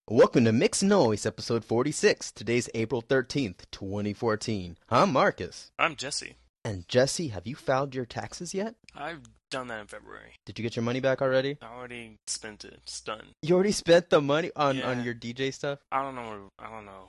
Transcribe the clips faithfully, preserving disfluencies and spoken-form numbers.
Welcome to Mixed Noise, episode forty-six. Today's April thirteenth, twenty fourteen. I'm Marcus. I'm Jesse. And Jesse, have you filed your taxes yet? I've done that in February. Did you get your money back already? I already spent it. It's done. You already spent the money on, Yeah. on your D J stuff? I don't know. Where, I don't know.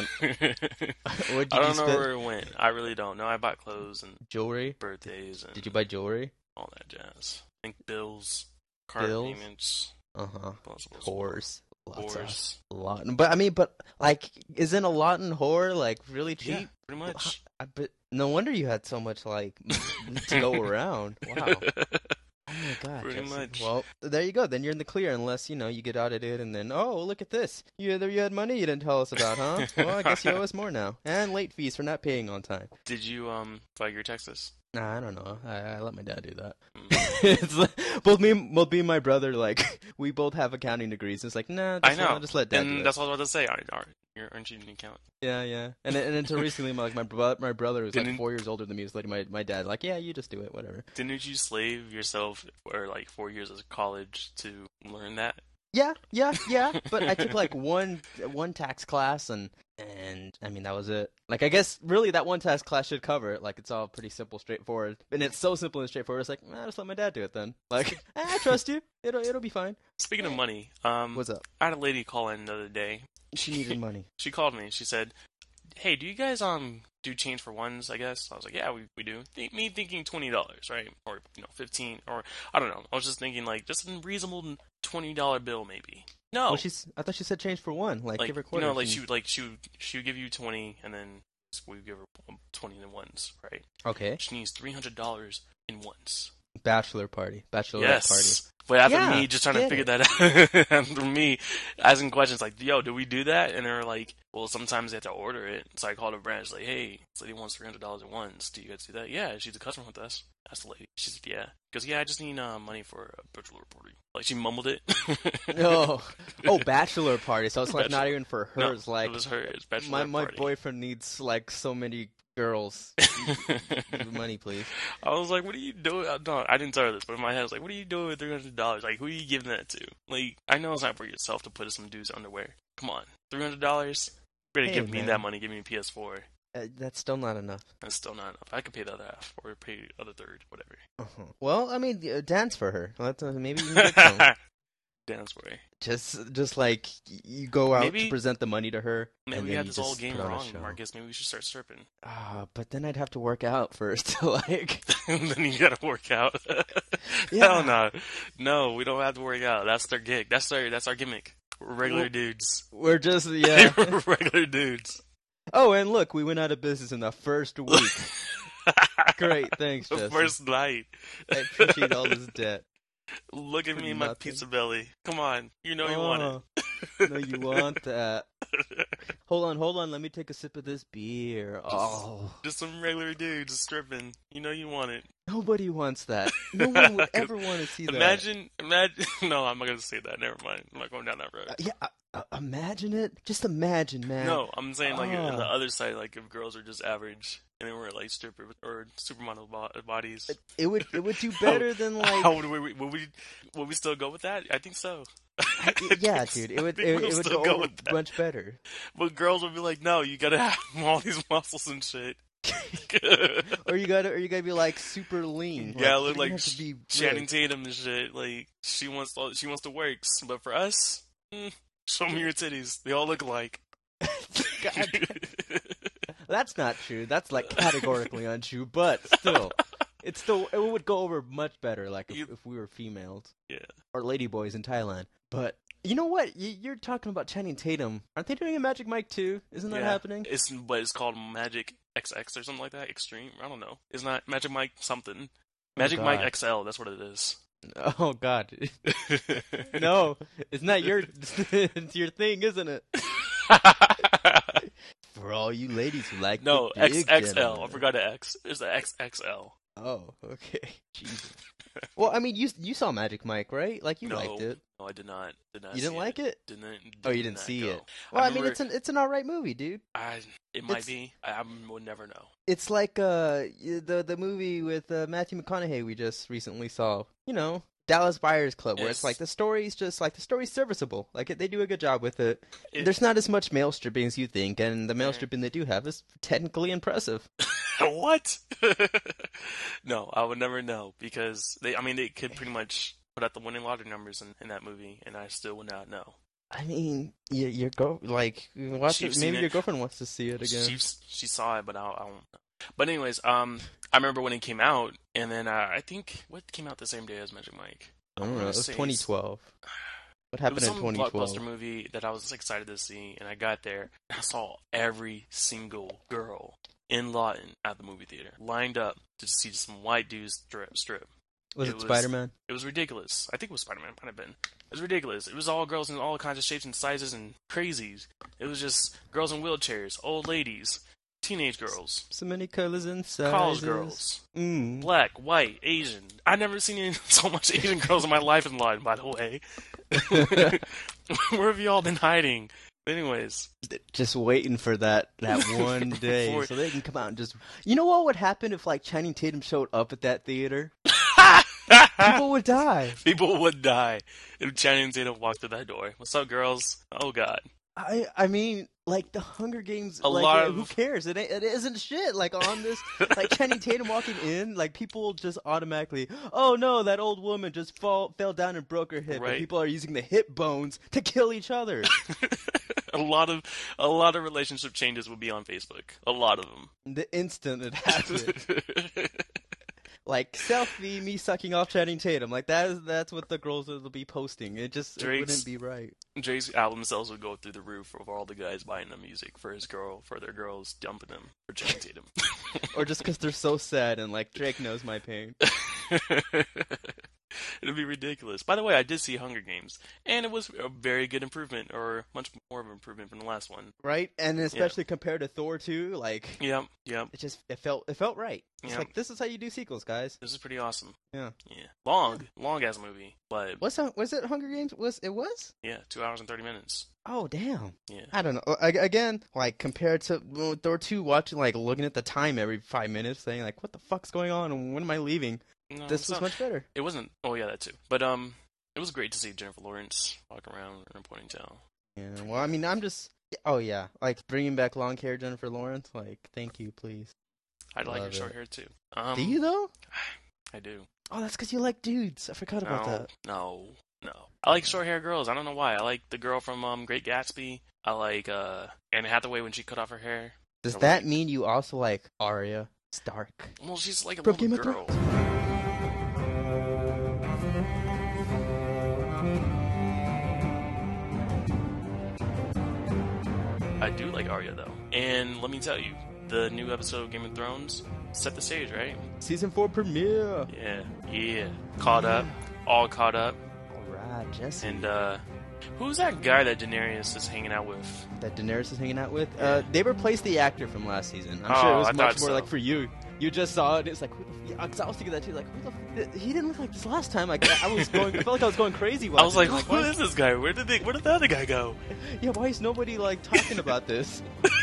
What did I you don't know spend? where it went. I really don't know. I bought clothes and Jewelry? birthdays and Did you buy jewelry? all that jazz. I think bills, card Bills? payments, Uh-huh. possible Whores. Lots whores. of lot. But, I mean, but, like, isn't a lot in whore, like, really cheap? Yeah, pretty much. I, but no wonder you had so much, like, to go around. Wow. Oh my god, Pretty Jesse. much. Well, there you go. Then you're in the clear, unless you know you get audited, and then oh, look at this. You either you had money you didn't tell us about, huh? Well, I guess you owe us more now, and late fees for not paying on time. Did you um file your taxes? Nah, I don't know. I, I let my dad do that. Mm. It's like, both me, both me and my brother, like we both have accounting degrees. It's like, nah, I just, know. I'll just let dad do And it. that's what I was about to say. Aren't, aren't, aren't you an account? Yeah, yeah. And then- and until recently, my, like my bro- my brother was like Didn't- four years older than me. Was like my my dad, like, yeah, you just do it, whatever. Didn't you slave yourself for like four years of college to learn that? Yeah, yeah, yeah. But I took like one one tax class, and and I mean that was it. Like I guess really that one tax class should cover it. Like it's all pretty simple, straightforward, and it's so simple and straightforward. It's like, nah, just let my dad do it then. Like eh, I trust you. It'll it'll be fine. Speaking of money, um, What's up? I had a lady call in the other day. She needed money. She called me. She said, "Hey, do you guys um do change for ones?" I guess I was like, "Yeah, we we do." Th- me thinking twenty dollars, right, or you know, fifteen, or I don't know. I was just thinking like just a reasonable twenty dollar bill, maybe. No, Well, she's. I thought she said change for one. Like, like give her you quarters. know, like and- she would like she would she would give you twenty, and then we would give her twenty in ones, right? Okay. She needs three hundred dollars in ones. Bachelor party. Bachelorette Yes. party. But after Yeah, me just trying to get figure it. that out, after me asking questions like, yo, do we do that? And they're like, well, sometimes they have to order it. So I called a branch like, hey, this lady wants three hundred dollars at once. Do you guys do that? Yeah, she's a customer with us. Asked the lady. She said, yeah. She goes, yeah, I just need uh, money for a bachelor party. Like, she mumbled it. Oh, oh, bachelor party. So it's like not Bachelor- even for her. No, it's like it was her. It's bachelor my my party. boyfriend needs like so many girls. Give me money, please. I was like, what are you doing? I, no, I didn't tell her this, but in my head, I was like, what are you doing with three hundred dollars? Like, who are you giving that to? Like, I know it's not for yourself to put in some dude's underwear. Come on. three hundred dollars? Better Hey, give me man. that money. Give me a P S four. Uh, that's still not enough. That's still not enough. I could pay the other half, or pay the other third, whatever. Uh-huh. Well, I mean, uh, dance for her. Let's, uh, maybe you can get some. Dance way. just, just like y- you go out Maybe- to present the money to her. Maybe and we then had you this whole just game put on a wrong, show. Marcus. Maybe we should start stripping. Ah, but then I'd have to work out first to like. And then you gotta work out. Yeah. Hell no. No, we don't have to work out. That's their gig. That's our, that's our gimmick. We're regular Well- dudes. We're just yeah. We're regular dudes. Oh, and look, we went out of business in the first week. Great, thanks, The Jesse. first night. I appreciate all this debt. Look at For me in my nothing. pizza belly. Come on. You know you want Oh, it. no, you want that. Hold on, hold on. Let me take a sip of this beer. Oh, Just some regular dudes stripping. You know you want it. nobody wants that. No one would ever want to see that. Imagine, imagine. No, I'm not gonna say that. Never mind. I'm not going down that road. Uh, yeah, uh, uh, imagine it. Just imagine, man. No, I'm saying like on the Ah. other side, like if girls are just average and they were like stripper or supermodel bo- bodies. It, it would it would do better than like. How would we, would we would we still go with that? I think so. I yeah, think dude. so. It would I think it, we'll it would still go, go over with that. much better. But girls would be like, no, you gotta have all these muscles and shit. Or you gotta or you gotta be like super lean. Yeah, like, look you like have to Sh- be Channing ripped. Tatum and shit. Like she wants to, she wants to work, but for us, mm, show me your titties. They all look alike. God, that's not true. That's like categorically untrue. But still, it's still it would go over much better. Like if, You- if we were females Yeah. or ladyboys in Thailand. But you know what? You, you're talking about Channing Tatum. Aren't they doing a Magic Mike too? Isn't that Yeah. happening? It's but it's called Magic X X or something like that. Extreme. I don't know. It's not Magic Mike something. Magic Mike God. X L. That's what it is. Oh God, no! It's not your it's your thing, isn't it? For all you ladies who like No, the big X X L. I gentlemen. forgot the X. It's the X X L. Oh, okay. Jesus. Well, I mean, you you saw Magic Mike, right? Like you No. liked it. No, I did not. Did not. You didn't see like it? Didn't. Oh, you did didn't not see go. it. Well, I, mean, remember- it's an it's an alright movie, dude. I. It might it's- be. I, I would never know. It's like uh y- the the movie with uh, Matthew McConaughey we just recently saw. You know, Dallas Buyers Club, where Yes. it's like the story's just like the story's serviceable. Like they do a good job with it. It- There's not as much male stripping as you think, and the male Mm. stripping they do have is technically impressive. What? No, I would never know because they. I mean, they could pretty much put out the winning lottery numbers in, in that movie, and I still would not know. I mean, your your go like watch She's it. Maybe seen your it. girlfriend wants to see it again. She she saw it, but I, I don't know. But anyways, um, I remember when it came out, and then uh, I think what came out the same day as Magic Mike. I don't know. It wanna was say twenty it's- twelve. What It happened was in some twenty blockbuster twelve? movie that I was excited to see, and I got there, and I saw every single girl in Lawton at the movie theater lined up to see some white dudes strip. strip. Was it it, was- Spider Man? It was ridiculous. I think it was Spider-Man. Might have been. It was ridiculous. It was all girls in all kinds of shapes and sizes and crazies. It was just girls in wheelchairs, old ladies, teenage girls, So many colors and sizes. college girls, Mm. black, white, Asian. I've never seen any, so much Asian girls in my life in line, by the way. Where have you all been hiding? Anyways. Just waiting for that that one day For- so they can come out and just. You know what would happen if like Channing Tatum showed up at that theater? People would die. People would die if Channing Tatum walked through that door. What's up, girls? Oh, God. I I mean, like the Hunger Games. A like, lot uh, of- who cares? It ain't, it isn't shit. Like on this, like Channing Tatum walking in, like people just automatically, oh no, that old woman just fall fell down and broke her hip. Right. And people are using the hip bones to kill each other. a lot of a lot of relationship changes would be on Facebook. A lot of them. The instant it happened, like selfie me sucking off Channing Tatum, like that is that's what the girls will be posting. It just it Drake's- wouldn't be right. Drake's album sales would go through the roof of all the guys buying the music for his girl, for their girls dumping him for Channing Tatum. Or just because they're so sad and like Drake knows my pain. It'd be ridiculous. By the way, I did see Hunger Games, and it was a very good improvement, or much more of an improvement from the last one. Right, and especially compared to Thor two, like Yep, yep. it just it felt it felt right. It's Yeah. like this is how you do sequels, guys. This is pretty awesome. Yeah. Yeah. Long, long ass movie, but What's that? Was it Hunger Games? Was it was? yeah, two hours and thirty minutes. Oh damn! Yeah. I don't know. A- Again, like compared to well, Thor two, watching like looking at the time every five minutes, saying like, "What the fuck's going on? And when am I leaving?" No, This it's was not- much better. It wasn't. Oh yeah, that too. But um, it was great to see Jennifer Lawrence walk around in a ponytail. Yeah. Well, I mean, I'm just. Oh yeah, like bringing back long hair Jennifer Lawrence. Like, thank you, please. I'd like her Love short it. hair too. Um, Do you though? I do. Oh, that's because you like dudes. I forgot about No, that. no, no. I like short hair girls. I don't know why. I like the girl from um Great Gatsby. I like uh Anne Hathaway when she cut off her hair. Does I that like- mean you also like Arya Stark? Well, she's like a From little Game of girl. Thrones. I do like Arya though, and let me tell you, the new episode of Game of Thrones set the stage, right? Season four premiere. Yeah, yeah. Caught up, all caught up, All right, Jesse. and uh, who's that guy that Daenerys is hanging out with? that Daenerys is hanging out with. Yeah. Uh, they replaced the actor from last season. I'm Oh, sure it was I much thought more so. like for you. You just saw it. And it's like, who the f- yeah, 'cause I was thinking that too. Like, who the f- he didn't look like this last time. Like, I was going. I felt like I was going crazy. I was like, watching it. who why, is this guy? Where did they? Where did the other guy go? yeah, why is nobody like talking about this?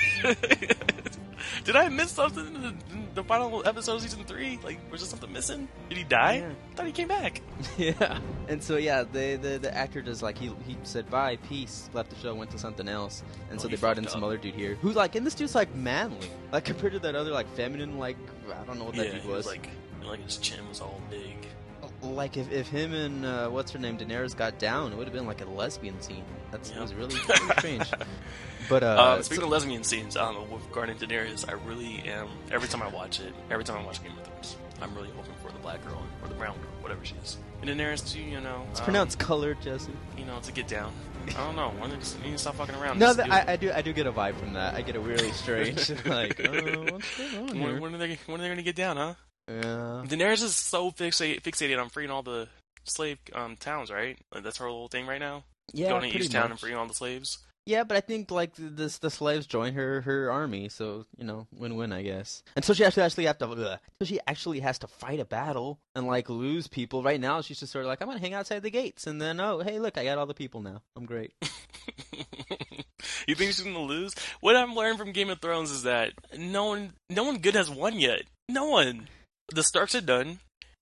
Did I miss something in the, in the final episode of season three? Like, was there something missing? Did he die? Yeah. I thought he came back. Yeah. And so yeah, the the the actor just like he he said bye, peace, left the show, went to something else, and Oh, so he they brought in fucked some up. other dude here who's like, and this dude's like manly, like compared to that other like feminine, like I don't know what that Yeah, dude he was. was like, like his chin was all big. Like if, if him and uh, what's her name Daenerys got down, it would have been like a lesbian scene. That's Yeah. it was really, really strange. But uh, Uh, speaking so- of lesbian scenes, I don't know, with regarding Daenerys, I really am, every time I watch it, every time I watch Game of Thrones, I'm really hoping for the black girl, or the brown girl, whatever she is. And Daenerys, too, you know. it's um, pronounced colored, Jesse. You know, to get down. I don't know, one just need to stop fucking around. No, Just that, do it. I, I do I do get a vibe from that. I get a really strange like, uh, what's going on When, here? when are they, when are they gonna get down, huh? Yeah. Daenerys is so fixated, fixated on freeing all the slave um, towns, right? Like, that's her whole thing right now? Yeah, Going to pretty each town much. and freeing all the slaves? Yeah, but I think like the the, the slaves join her her army, so you know, win win, I guess. And so she actually actually have to, ugh, so she actually has to fight a battle and like lose people. Right now, she's just sort of like, I'm gonna hang outside the gates, and then oh hey look, I got all the people now. I'm great. You think she's gonna lose? What I'm learning from Game of Thrones is that no one, no one good has won yet. No one. The Starks are done.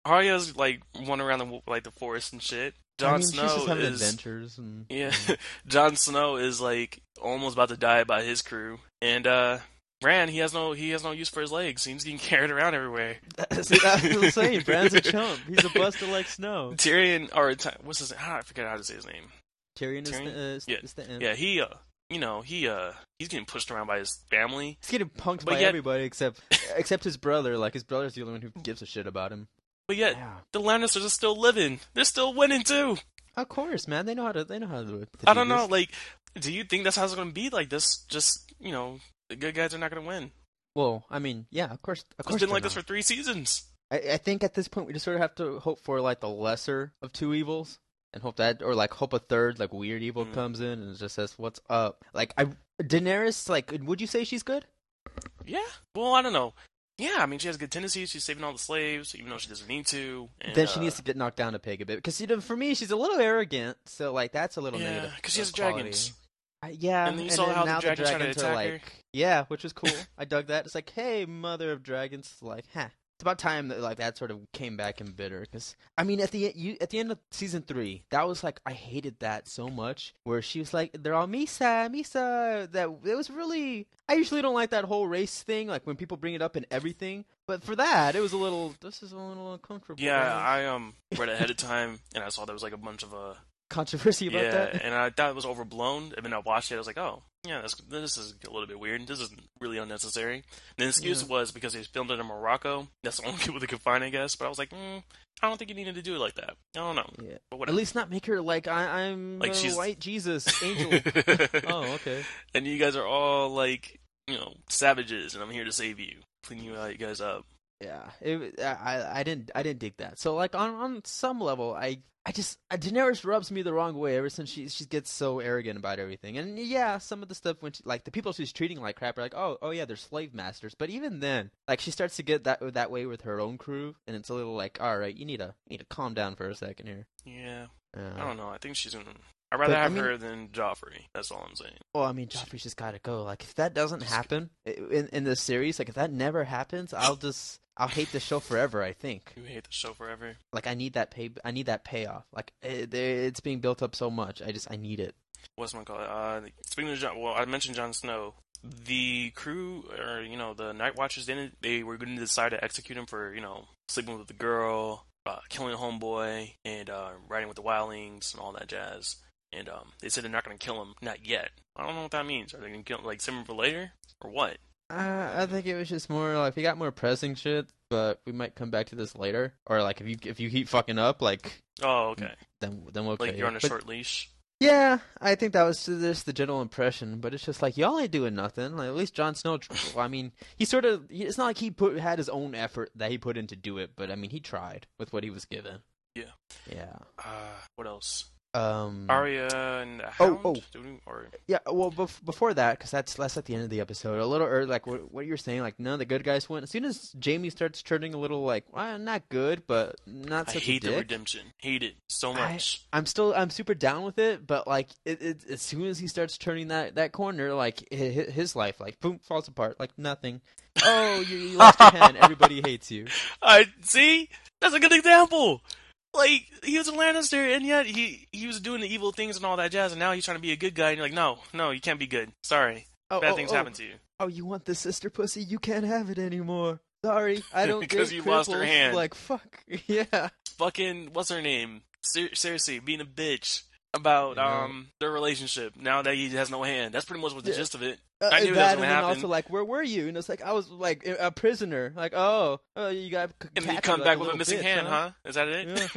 Arya's like wandering around the like the forest and shit. I Jon mean, she's just Snow having is adventures and. yeah. You Jon Snow is like almost about to die by his crew, and uh, Bran he has no he has no use for his legs. He's getting carried around everywhere. know. See, that's what I'm saying. Bran's a chump. He's a buster like Snow. Tyrion or Ty- what's his name? Ah, I forget how to say his name. Tyrion, Tyrion? is the, uh, is, Yeah. is the imp. Yeah, he uh, you know he uh, he's getting pushed around by his family. He's getting punked But by yet- everybody except except his brother. Like his brother's the only one who gives a shit about him. But yet Yeah. the Lannisters are still living. They're still winning too. Of course, man. They know how to. They know how to. to I do don't know. this. Like, do you think that's how it's going to be? Like this? Just you know, the good guys are not going to win. Well, I mean, yeah, of course. Of It's course, been they're like this for not. three seasons. I, I think at this point we just sort of have to hope for like the lesser of two evils, and hope that, or like hope a third like weird evil Mm. comes in and just says, "What's up?" Like, I Daenerys. Like, would you say she's good? Yeah. Well, I don't know. Yeah, I mean, she has good tendencies. She's saving all the slaves, even though she doesn't need to. And, Then she uh, needs to get knocked down a peg a bit because you know, for me, she's a little arrogant. So like, that's a little Yeah, negative. 'cause she has uh, quality. dragons. Uh, yeah, And then you saw how the now dragons tried to dragons are attack like, her. yeah, which was cool. I dug that. It's like, hey, mother of dragons, like, huh. It's about time that like that sort of came back in bitter. Because I mean, at the e- you at the end of season three, that was like I hated that so much. Where she was like, they're all Misa, Misa. That it was really. I usually don't like that whole race thing, like when people bring it up in everything. But for that, it was a little. This is a little uncomfortable. Yeah, guys. I um read ahead of time, and I saw there was like a bunch of uh Controversy about yeah, that. and I thought it was overblown. And then I watched it, I was like, oh yeah, this this is a little bit weird. This is really unnecessary. And the excuse Yeah. was because they filmed it in Morocco. That's the only people they could find, I guess. But I was like, mm, I don't think you needed to do it like that. I don't know. Yeah. But At whatever. least not make her like I, I'm Like a she's- white Jesus angel. Oh, okay. And you guys are all like, you know, savages, and I'm here to save you, clean you guys up. Yeah, it, I I didn't I didn't dig that. So like on, on some level, I I just uh, Daenerys rubs me the wrong way ever since she she gets so arrogant about everything. And yeah, some of the stuff when she, like the people she's treating like crap are like, oh oh yeah, they're slave masters. But even then, like she starts to get that that way with her own crew, and it's a little like, all right, you need to you need to calm down for a second here. Yeah, Uh, I don't know. I think she's gonna. I'd rather But, I have mean- her than Joffrey. That's all I'm saying. Well, I mean, Joffrey's just got to go. Like, if that doesn't happen i- in in the series, like if that never happens, I'll just I'll hate the show forever. I think. You hate the show forever. Like, I need that pay. I need that payoff. Like, it, it's being built up so much. I just I need it. What's my call? Uh, speaking of John, well, I mentioned Jon Snow. The crew, or you know, the Night Watchers, didn't they were going to decide to execute him for you know sleeping with the girl, uh, killing a homeboy, and uh, riding with the wildlings and all that jazz. And um, they said they're not going to kill him, not yet. I don't know what that means. Are they going to kill him, like save him for later, or what? Uh, I think it was just more like we got more pressing shit, but we might come back to this later. Or like if you if you keep fucking up, like Oh, okay. then then we'll Like cut you're you. on a But, short leash. Yeah, I think that was just the general impression. But it's just like y'all ain't doing nothing. Like at least Jon Snow. Well, I mean, he sort of. he- It's not like he put had his own effort that he put in to do it, but I mean, he tried with what he was given. Yeah. Yeah. Uh, what else? Um. Arya and the Oh, Hound. oh. Do we- or Yeah, well, bef- before that, because that's that's at the end of the episode. A little early, like what, what you're saying, like none of the good guys win. As soon as Jamie starts turning a little like, well, not good, but not I such hate a the dick. redemption. Hate it so I- much. I'm still, I'm super down with it, but like, it, it, as soon as he starts turning that, that corner, like hi- hi- his life, like boom, falls apart, like nothing. Oh, you, you lost your hand. Everybody hates you. I see. That's a good example. Like he was a Lannister, and yet he he was doing the evil things and all that jazz, and now he's trying to be a good guy. And you're like, no, no, you can't be good. Sorry, Oh, bad oh, things oh. happen to you. Oh, you want the sister pussy? You can't have it anymore. Sorry, I don't Because get you lost her cripples. hand. Like fuck, yeah. Fucking what's her name? Ser- Cersei being a bitch about I know. um their relationship. Now that he has no hand, that's pretty much what the Yeah. gist of it. Uh, I knew that was that, and gonna then happen. also like, where were you? And it's like I was like a a prisoner. Like, oh, oh, you got. c- And then you captured come like back a with a little missing bitch, hand, huh? Is that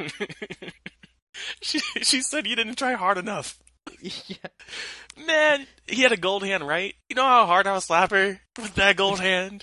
it? Yeah. she she said you didn't try hard enough. yeah. Man, he had a gold hand, right? You know how hard I would slap her with that gold hand,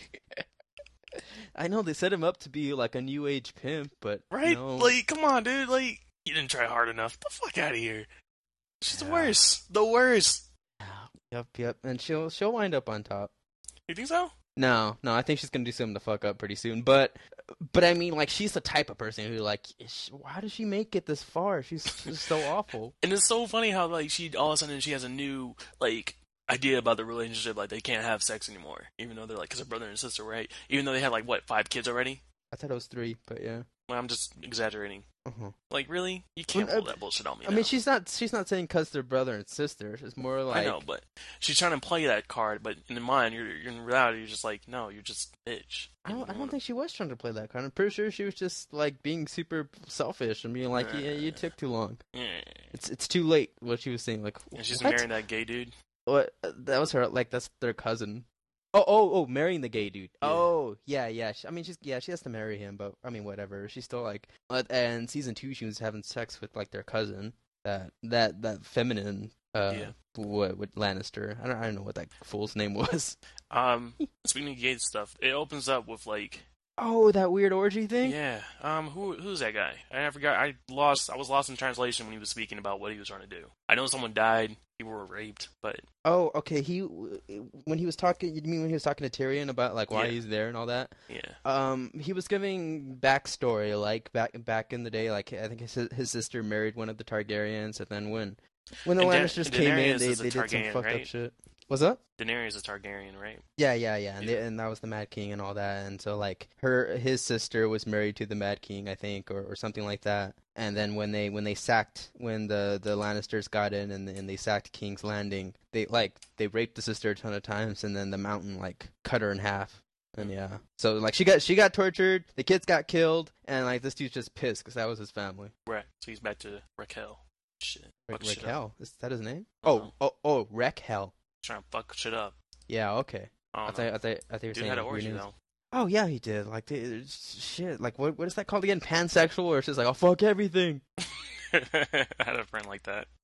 I know they set him up to be like a new age pimp, but right? no. Like, come on, dude. Like, you didn't try hard enough. Get the fuck out of here. She's the Yeah. worst. The worst. Yep, yep, and she'll she'll wind up on top. You think so? No, no, I think she's gonna do something to fuck up pretty soon. But, but I mean, like, she's the type of person who, like, is she, why does she make it this far? She's just so awful. And it's so funny how like she all of a sudden she has a new like idea about the relationship. Like they can't have sex anymore, even though they're like, cause they're brother and sister, right? Even though they had like what five kids already. I thought it was three, but yeah. Well, I'm just exaggerating. Uh-huh. Like, really? You can't Well, uh, pull that bullshit on me I now. mean, she's not she's not saying cuz they're brother and sister. It's more like I know, but she's trying to play that card, but in mind, you're, you're in reality, you're just like, no, you're just a bitch. I don't, I don't wanna... think she was trying to play that card. I'm pretty sure she was just like being super selfish and being like, Uh, yeah, you took too long. Yeah. It's it's too late. What she was saying, like, And she's what? marrying that gay dude. What? That was her. Like, that's their cousin. Oh, oh, oh, marrying the gay dude. Yeah. Oh, yeah, yeah. She, I mean, she's yeah, she has to marry him, but I mean, whatever. She's still like, uh, and season two, she was having sex with like their cousin, that that that feminine, uh, Yeah. what with Lannister. I don't, I don't know what that fool's name was. Um, speaking of gay stuff, it opens up with like, Oh, that weird orgy thing. yeah, um, who who's that guy? I forgot. I lost. I was lost in translation when he was speaking about what he was trying to do. I know someone died. People were raped, but Oh, okay. He when he was talking, you mean when he was talking to Tyrion about like why Yeah. he's there and all that? yeah, Um, he was giving backstory, like back back in the day, like I think his his sister married one of the Targaryens, and then when when the And Da- Lannisters and came in, Daenerys they is a they did some Targaryen, fucked up right? shit. What's up? Daenerys is Targaryen, right? Yeah, yeah, yeah, and, Yeah. They, and that was the Mad King and all that, and so like her his sister was married to the Mad King, I think, or, or something like that. And then when they when they sacked when the, the Lannisters got in and and they sacked King's Landing, they like they raped the sister a ton of times, and then the mountain like cut her in half. And yeah, so like she got she got tortured, the kids got killed, and like this dude's just pissed because that was his family. Right. So he's back to Raquel. Shit. Ra- Fuck shit up. Raquel, is that his name? I don't Oh, know. oh, oh, Raquel. Trying to fuck shit up. Yeah, okay. I I don't thought know. I thought I thought you were Dude saying had an like, weird orgy names. though. Oh yeah, he did. Like, they, it's- shit. Like, what what is that called again? Pansexual, or it's just like, oh fuck everything. I had a friend like that.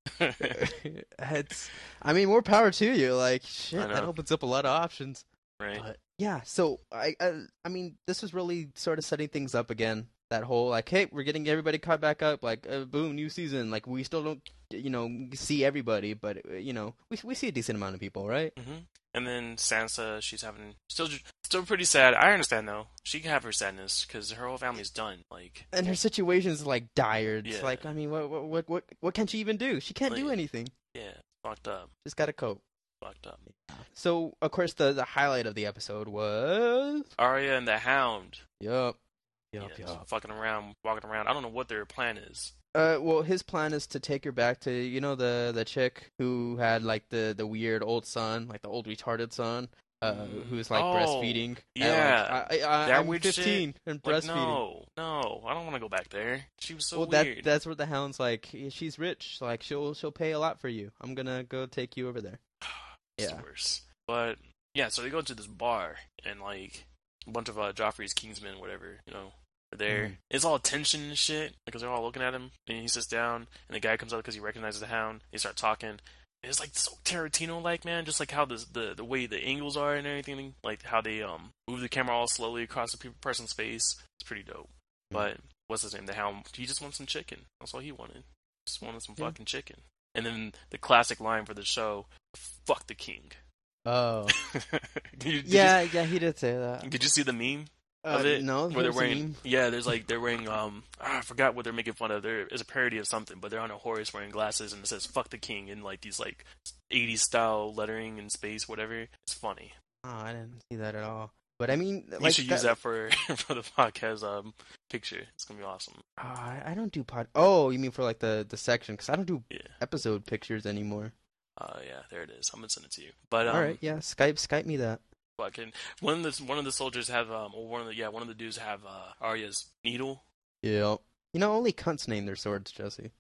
It's. I mean, more power to you. Like, shit, I that know. opens up a lot of options. Right. But yeah, so I, I I mean, this was really sort of setting things up again. That whole like, hey, we're getting everybody caught back up. Like, uh, boom, new season. Like, we still don't, you know, see everybody, but uh, you know, we we see a decent amount of people, right? hmm And then Sansa, she's having still still pretty sad. I understand though. She can have her sadness because her whole family's done. Like, And her situation's like dire. It's Yeah. like, I mean, what what what what what can she even do? She can't do Like- anything. yeah, fucked up, Just gotta cope. fucked up. So, of course, the the highlight of the episode was. Arya and the Hound. Yup. Yeah, Yup. just Yup. fucking around, walking around. I don't know what their plan is. Uh, well, his plan is to take her back to, you know, the the chick who had like the the weird old son, like the old retarded son, uh, Mm. who's like Oh, breastfeeding. at, yeah. like, I, I, That I'm weird fifteen shit. and Like, breastfeeding. no, no, I don't want to go back there. She was so well, that weird. that's what the Hound's like. She's rich. Like she'll she'll pay a lot for you. I'm gonna go take you over there. It's yeah. the worst. But yeah, so they go to this bar and like a bunch of uh, Joffrey's Kingsmen, whatever, you know, are there. Mhm. It's all tension and shit because they're all looking at him, and he sits down, and the guy comes up because he recognizes the Hound. They start talking. It's like so Tarantino-like, man. Just like how the the the way the angles are and everything, like how they um move the camera all slowly across the pe- person's face. It's pretty dope. Mhm. But what's his name? The Hound. He just wants some chicken. That's all he wanted. Just wanted some Yeah. fucking chicken. And then the classic line for the show: "Fuck the king." Oh. did you, did yeah, yeah, he did say that. You, did you see the meme Uh, of it? no, Where they're there's a wearing, meme. yeah, there's like they're wearing um ah, I forgot what they're making fun of. There is a parody of something, but they're on a horse wearing glasses and it says "fuck the king" in like these like eighties style lettering in space, whatever. It's funny. Oh, I didn't see that at all. But I mean, You like should use that for for the podcast um picture. It's gonna be awesome. Oh, I, I don't do pod. Oh, you mean for like the the section? Because I don't do Yeah. episode pictures anymore. Uh yeah, there it is. I'm gonna send it to you. But um, All right, yeah, Skype Skype me that. fucking one of the one of the soldiers have um or one of the yeah one of the dudes have uh Arya's needle. Yeah. You know, only cunts name their swords, Jesse.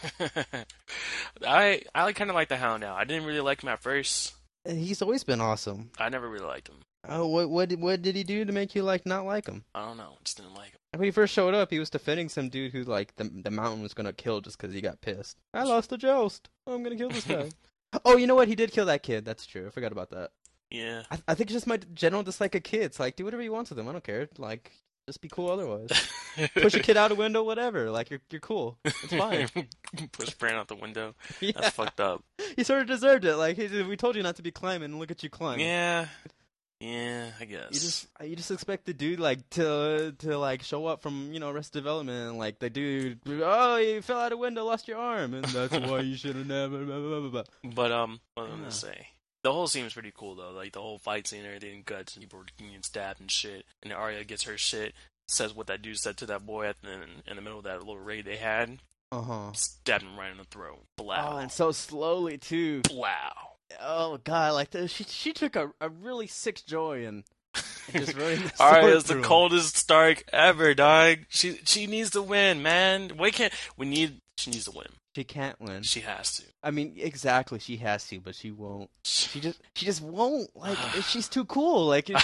I I kind of like the Hound now. I didn't really like him at first. Uh, He's always been awesome. I never really liked him. Oh, what what did, what did he do to make you like not like him? I don't know. Just didn't like him. When he first showed up, he was defending some dude who like the the mountain was gonna kill just because he got pissed. I lost the joust. I'm gonna kill this guy. Oh, you know what? He did kill that kid. That's true. I forgot about that. Yeah. I, I think it's just my general dislike of kids. Like, do whatever you want with them. I don't care. Like, just be cool otherwise. Push a kid out a window, whatever. Like, you're you're cool. It's fine. Push Bran out the window. Yeah. That's fucked up. He sort of deserved it. Like, he, we told you not to be climbing, and look at you climbing. Yeah. Yeah, I guess. You just you just expect the dude like to to like show up from you know Arrested Development and like the dude, oh, you fell out a window, lost your arm, and that's why you should have never. Blah, blah, blah, blah. But um, what was I Yeah. gonna say? The whole scene is pretty cool though. Like the whole fight scene and everything, guts and people getting stabbed and shit. And Arya gets her shit. says what that dude said to that boy at the, in the middle of that little raid they had. Uh huh. Stabbed him right in the throat. Blow. Oh, and so slowly too. Blow. Oh god, like the, she she took a, a really sick joy in, in just running the Arya sword is the through him. coldest Stark ever, dog. She she needs to win, man. We can't. We need. She needs to win. She can't win. She has to. I mean, exactly. She has to, but she won't. She just she just won't. Like she's too cool. Like it,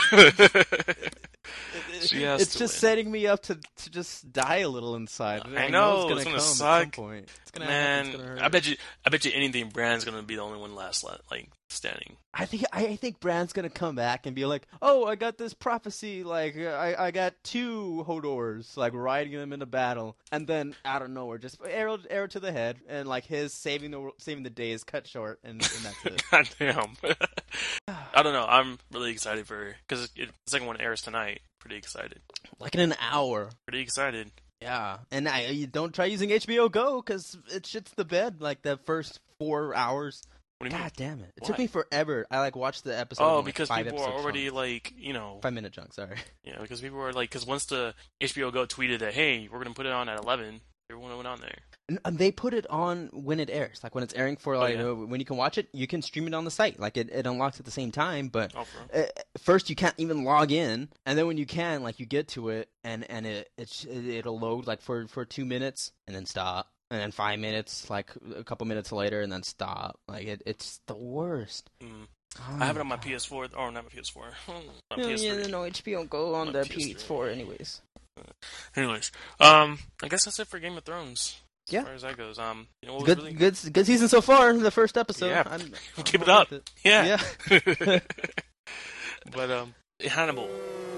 She has it's to just win. setting me up to, to just die a little inside. I I know, it's it's gonna, gonna come suck. at some point. It's gonna happen. Man, It's gonna hurt. I bet you. I bet you anything. Brand's gonna be the only one last, la- like standing. I think I think Bran's gonna come back and be like, "Oh, I got this prophecy. Like, I I got two Hodors, like riding them into battle, and then out of nowhere, just arrow arrow to the head, and like his saving the saving the day is cut short, and, and that's it." God damn. I don't know. I'm really excited for because the second one airs tonight. Pretty excited. Like in an hour. Pretty excited. Yeah, and I you don't try using H B O Go because it shits the bed like the first four hours. What do you God damn it! It Why? took me forever. I like watched the episode. mean? in, Oh, like, because five people are episode already chunks. like, you know, five minute chunks. Sorry. yeah, because people are like, because once the H B O Go tweeted that, hey, we're gonna put it on at eleven, everyone went on there. And, and they put it on when it airs, like when it's airing for like yeah. uh, when you can watch it, you can stream it on the site. Like it, it unlocks at the same time, but Oh, bro. uh, first you can't even log in, and then when you can, like you get to it, and and it it it'll load like for for two minutes and then stop, and then five minutes, like a couple minutes later, and then stop. Like it, it's the worst. Mm. Oh I have it my on my God. P S four. Oh, not my P S four. on Yeah, P S three. yeah, no H B O Go on My the P S three. P S four, anyways. Anyways, um, I guess that's it for Game of Thrones. As Yeah. far as that goes, um, you know what was Good, really good, good season so far. The first episode. Yeah. I'm, I'm Keep it I'm up. with Yeah. Yeah. But um, Hannibal.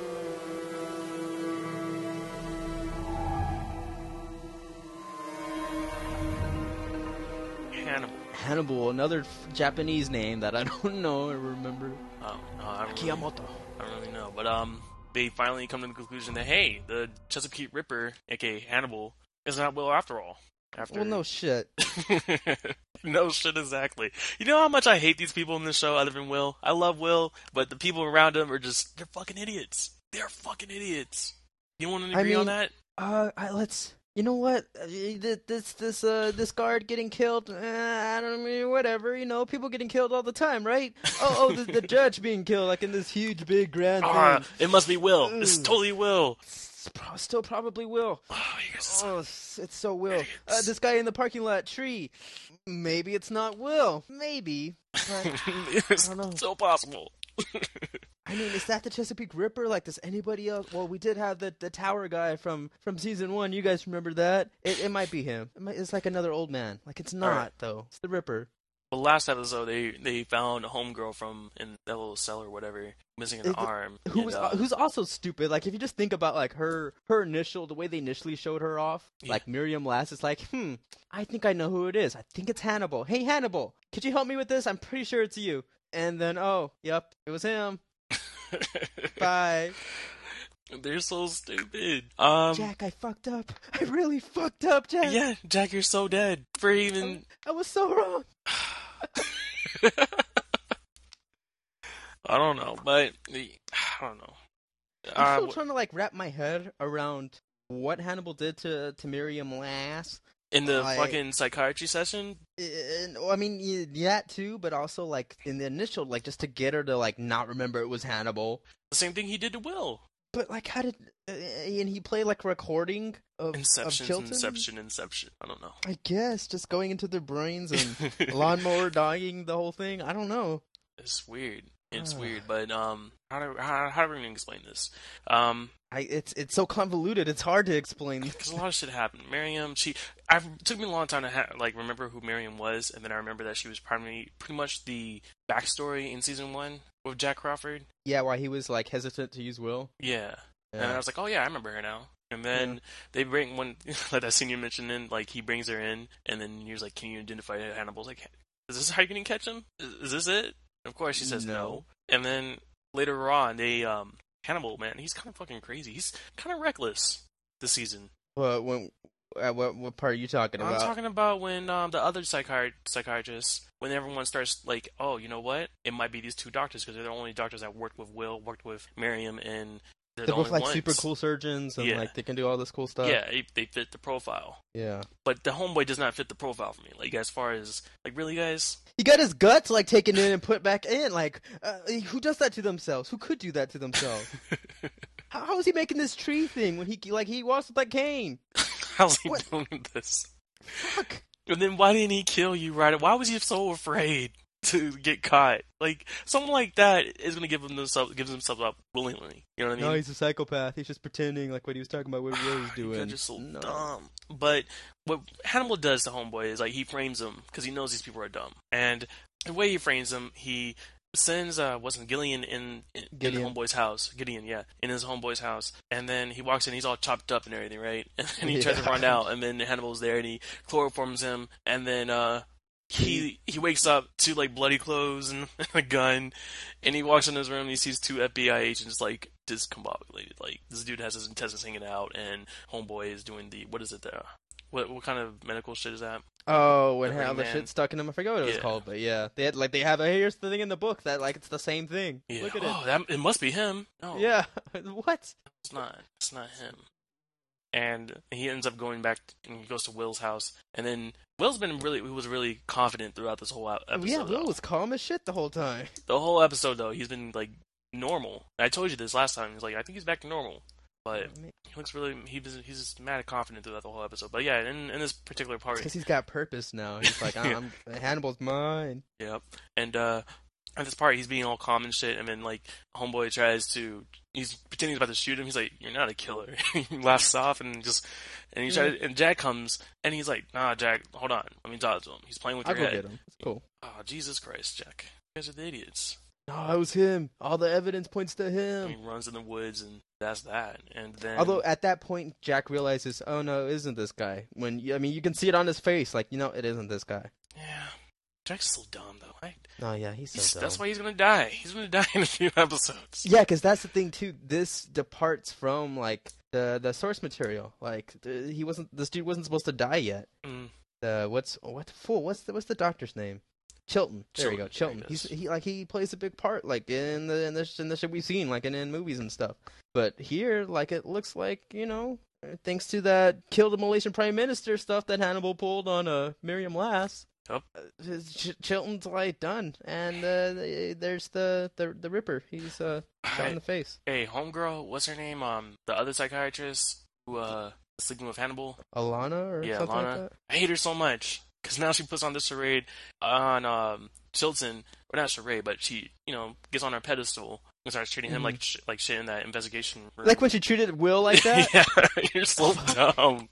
Hannibal. Hannibal, another f- Japanese name that I don't know or remember. Oh, no, I don't really, Kiyamoto. I don't really know. But um, they finally come to the conclusion that hey, the Chesapeake Ripper, aka Hannibal, is not Will after all. After Well, no shit. no shit, exactly. You know how much I hate these people in this show other than Will? I love Will, but the people around him are just, they're fucking idiots. They're fucking idiots. You want to I agree on mean- that? Uh, I, let's. You know what? Uh, th- This this uh this guard getting killed. Uh, I don't mean whatever. You know, people getting killed all the time, right? Oh, oh, the, the judge being killed, like in this huge, big, grand Ah, thing. it must be Will. It's Ugh. totally Will. It's pro- still probably Will. Oh, you guys Oh, it's, it's so Will. Uh, Idiots. this guy in the parking lot tree. Maybe it's not Will. Maybe. But, it's I don't know. so possible. I mean, is that the Chesapeake Ripper? Like, does anybody else? Well, we did have the the tower guy from from season one. You guys remember that? It it might be him. It might, it's like another old man. Like, it's not right. though. It's the Ripper. Well, last episode they they found a homegirl from in that little cell or whatever, missing an Is it- arm. Who and, was uh, who's also stupid. Like, if you just think about like her her initial the way they initially showed her off, Yeah. like Miriam Last, it's like, hmm, I think I know who it is. I think it's Hannibal. Hey, Hannibal, could you help me with this? I'm pretty sure it's you. And then, oh, yep, it was him. Bye. They're so stupid. Um, Jack, I fucked up. I really fucked up, Jack. yeah, Jack, you're so dead for even. I was so wrong. I don't know, but I don't know. I'm Uh, still trying to like wrap my head around what Hannibal did to to Miriam Lass. in the I- fucking psychiatry session, And, I mean, y- that too, but also like in the initial, like just to get her to like not remember it was Hannibal. the same thing he did to Will. But like, how did? Uh, and he played like a recording of Inception, of Chilton. Inception, Inception. I don't know. I guess just going into their brains and lawnmower dogging the whole thing. I don't know. It's weird. It's Ah. weird, but um, how do how, how do we even explain this? Um, I it's it's so convoluted. It's hard to explain. because a lot of shit happened. Miriam, she, I it took me a long time to ha- like remember who Miriam was, and then I remember that she was probably pretty much the backstory in season one with Jack Crawford. Yeah, why he was like hesitant to use Will. Yeah, and Yeah. I was like, oh yeah, I remember her now. And then Yeah. they bring one like that scene you mentioned in, like he brings her in, and then he was like, "Can you identify Hannibal?" Like, is this how you're gonna catch him? Is, is this it? Of course, she says no. No. And then later on, they um Hannibal, man, he's kind of fucking crazy. He's kind of reckless this season. But when, uh, what what part are you talking I'm about? talking about when um the other psychiat- psychiatrist, when everyone starts like, oh, you know what? It might be these two doctors because they're the only doctors that worked with Will, worked with Miriam, and They're, They're the both only like super ones. cool surgeons, and Yeah. like they can do all this cool stuff. Yeah, they, they fit the profile. Yeah. But the homeboy does not fit the profile for me. Like, as far as, like, really, guys? He got his guts like taken in and put back in. Like, uh, who does that to themselves? Who could do that to themselves? how, how is he making this tree thing when he like he walks with that cane? How's he What? doing this? Fuck. And then why didn't he kill you right away? Why was he so afraid to get caught? Like, someone like that is going to give him themselves, gives himself up willingly. You know what I mean? No, he's a psychopath. He's just pretending like what he was talking about, what he was You're doing. just so No. dumb. But what Hannibal does to Homeboy is, like, he frames him because he knows these people are dumb. And the way he frames them, he sends, uh, wasn't Gillian in, in, in Gideon. Homeboy's house. Gideon, yeah. In his homeboy's house. And then he walks in, he's all chopped up and everything, right? And then he Yeah. tries to run out, and then Hannibal's there, and he chloroforms him, and then, uh, he he wakes up to, like, bloody clothes and a gun, and he walks in his room and he sees two F B I agents, like, discombobulated. Like, this dude has his intestines hanging out, and Homeboy is doing the, what is it there? What what kind of medical shit is that? Oh, when The how the Ringman. shit stuck in him. I forgot what it was Yeah. called, but yeah, they had like they have a here's the thing in the book that like it's the same thing. Yeah. Look at oh, that it must be him. No, it. Yeah. What? it's not. It's not him. And he ends up going back and he goes to Will's house, and then Will's been really, he was really confident throughout this whole episode. yeah, Will though. was calm as shit the whole time. The whole episode though, he's been like normal. I told you this last time. He's like, I think he's back to normal, but he looks really, he was, he's just mad confident throughout the whole episode. But yeah, in in this particular part, Because he's got purpose now. He's like, I'm, Hannibal's mine. Yep. And uh at this part he's being all calm and shit, and then like Homeboy tries to he's pretending he's about to shoot him. He's like, "You're not a killer." He laughs off and just and he tries and Jack comes and he's like, "Nah, Jack, hold on. Let me talk to him. He's playing with I'll your go head." get him. It's cool. Oh, Jesus Christ, Jack. You guys are the idiots. No, it was him. All the evidence points to And him. he runs in the woods and that's that. And then Although at that point, Jack realizes, oh no, it isn't this guy. When I mean, you can see it on his face, like you know, it isn't this guy. yeah. Jack's so dumb though. Right? No, yeah, he's so He's- dumb. that's why he's gonna die. He's gonna die in a few episodes. Yeah, because that's the thing too. This departs from like the the source material. Like the, he wasn't. This dude wasn't supposed to die yet. Mm. The what's what the fool? What's the what's the doctor's name? Chilton. There we go. Chilton, Chilton. there he He's is. he like he plays a big part like in the in the in the shit we've seen like in, in movies and stuff. But here, like it looks like you know, thanks to that kill the Malaysian prime minister stuff that Hannibal pulled on uh Miriam Lass. Yep. Uh, Ch- Chilton's like done, and uh, there's the, the the Ripper. He's uh shot in the face. Hey, homegirl, what's her name? Um, the other psychiatrist who uh was sleeping with Hannibal. Alana or Yeah, something Alana. like that. I hate her so much because now she puts on this charade on um Chilton, or not charade, but she you know gets on her pedestal and starts treating him Mhm. like sh- like shit in that investigation room. Like when she treated Will like that. Yeah, you're so dumb.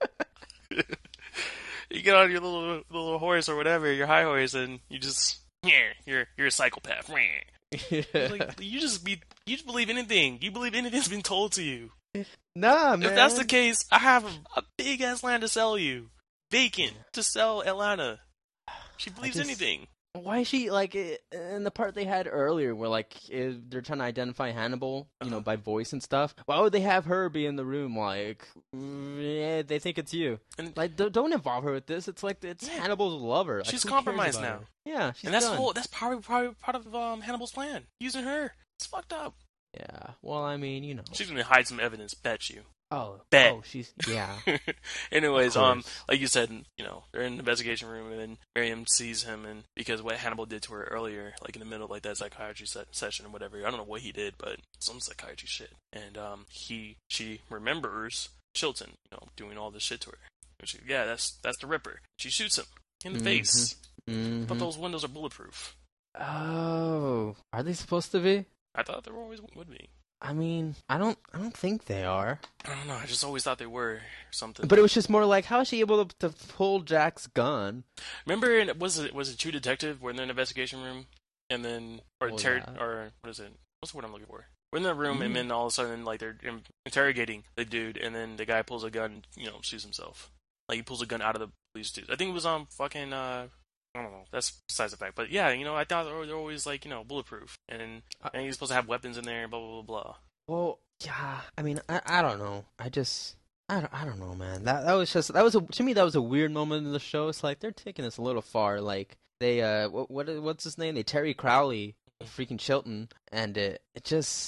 You get on your little little horse or whatever, your high horse, and you just yeah, you're you're a psychopath. Yeah. Like you just be you just believe anything. You believe anything's been told to you. Nah, man. If that's the case, I have a, a big ass land to sell you, vacant to sell Atlanta. She believes just- anything. Why is she like i- in the part they had earlier, where like i- they're trying to identify Hannibal, you know, Uh-huh. by voice and stuff? Why would they have her be in the room? Like, mm, yeah, they think it's you. And- Like, don't, don't involve her with this. It's like it's Yeah. Hannibal's lover. Like, She's who cares compromised about now. her? Yeah, she's and that's done. whole, that's probably probably part of um, Hannibal's plan, using her. It's fucked up. Yeah. Well, I mean, you know. She's gonna hide some evidence. Bet you. Oh, Bet. oh, she's yeah. Anyways, Of um, course. like you said, you know, they're in the investigation room, and then Miriam sees him, and because what Hannibal did to her earlier, like in the middle of like that psychiatry se- session or whatever, I don't know what he did, but some psychiatry shit, and um, he she remembers Chilton, you know, doing all this shit to her. And she, yeah, that's that's the Ripper. She shoots him in the Mhm. face, Mhm. but those windows are bulletproof. Oh, are they supposed to be? I thought they were always would be. I mean, I don't, I don't think they are. I don't know. I just always thought they were or something. But it was just more like, how is she able to, to pull Jack's gun? Remember, in, was it was it True Detective? We're in the investigation room, and then or Oh, ter- yeah. or what is it? What's the word I'm looking for? We're in the room, Mhm. and then all of a sudden, like they're in- interrogating the dude, and then the guy pulls a gun, you know, shoots himself. Like he pulls a gun out of the police dude. I think it was on fucking. Uh, I don't know. That's besides the fact. But yeah, you know, I thought they were, they're always like you know bulletproof, and I- and he's supposed to have weapons in there, blah blah blah blah. Well, yeah. I mean, I, I don't know. I just, I don't, I don't know, man. That that was just that was a, to me that was a weird moment in the show. It's like they're taking this a little far. Like they, uh, what, what what's his name? They Terry Crowley, freaking Chilton, and it it just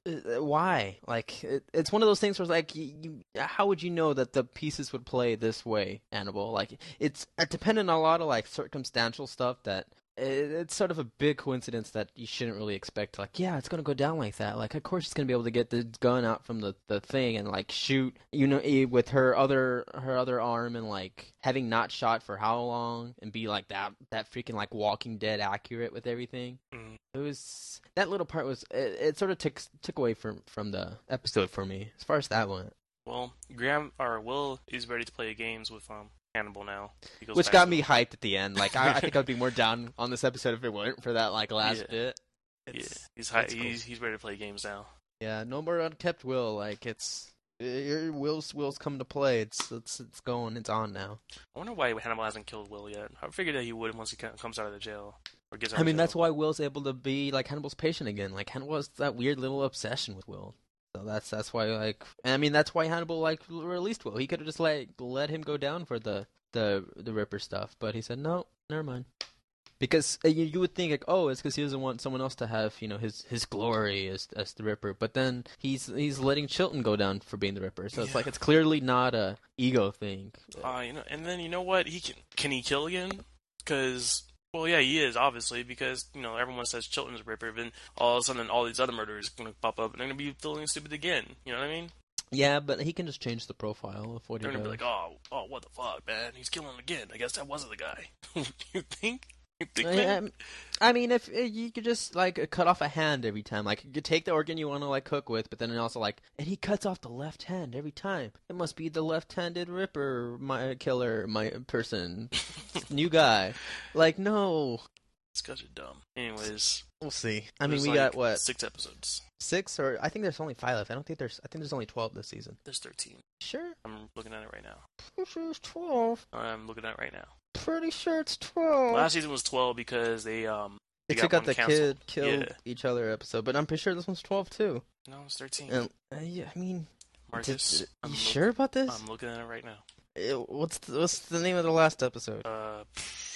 uh, why? Like, it, it's one of those things where it's like, you, you, how would you know that the pieces would play this way, Hannibal? Like, it's uh, dependent on a lot of like circumstantial stuff that it, it's sort of a big coincidence that you shouldn't really expect. Like, yeah, it's gonna go down like that. Like, of course, she's gonna be able to get the gun out from the, the thing and like shoot, you know, eh, with her other her other arm and like having not shot for how long and be like that that freaking like Walking Dead accurate with everything. Mm. It was that little part was it, it sort of took took away from from the episode for me as far as that went. Well, Graham or Will is ready to play games with um Hannibal now. He goes Which back got to- me hyped at the end. Like I, I think I'd be more down on this episode if it weren't for that like last Yeah. bit. Yeah, It's, he's high, that's cool. he's he's ready to play games now. yeah, no more unkept Will. Like it's your Will's Will's come to play. It's it's it's going. It's on now. I wonder why Hannibal hasn't killed Will yet. I figured that he would once he ca- comes out of the jail or gets out. I of mean, jail. that's why Will's able to be like Hannibal's patient again. Like Hannibal has that weird little obsession with Will. So that's that's why like I mean that's why Hannibal like released Will. He could have just like let him go down for the the the Ripper stuff, but he said no, never mind. Because uh, you, you would think like, oh, it's because he doesn't want someone else to have, you know, his, his glory as as the Ripper. But then he's he's letting Chilton go down for being the Ripper. So it's Yeah. like it's clearly not a ego thing. Uh, you know, and then you know what? He can can he kill again? Because well, yeah, he is obviously because you know everyone says Chilton's a Ripper, then all of a sudden all these other murderers are gonna pop up and they're gonna be feeling stupid again. You know what I mean? Yeah, but he can just change the profile of what he They're does. gonna be like, oh, oh, what the fuck, man? He's killing again. I guess that wasn't the guy. You think? You think, I, man? I mean, if uh, you could just like cut off a hand every time, like you could take the organ you want to like cook with, but then also like, and he cuts off the left hand every time. It must be the left-handed Ripper, my killer, my person, new guy. Like, no, These guys are dumb. Anyways, we'll see. I mean, there's we like got what six episodes. six or I think there's only five left. I don't think there's. I think there's only twelve this season. There's thirteen. Sure, I'm looking at it right now. pretty sure it's twelve. I'm looking at it right now. Pretty sure it's twelve. Last season was twelve because they um they they took got out one the canceled. kid killed Yeah. each other episode, but I'm pretty sure this one's twelve too. No, it's thirteen. And uh, yeah, I mean. Marcus, Did- I'm you look- sure about this? I'm looking at it right now. Uh, what's the, what's the name of the last episode? Uh,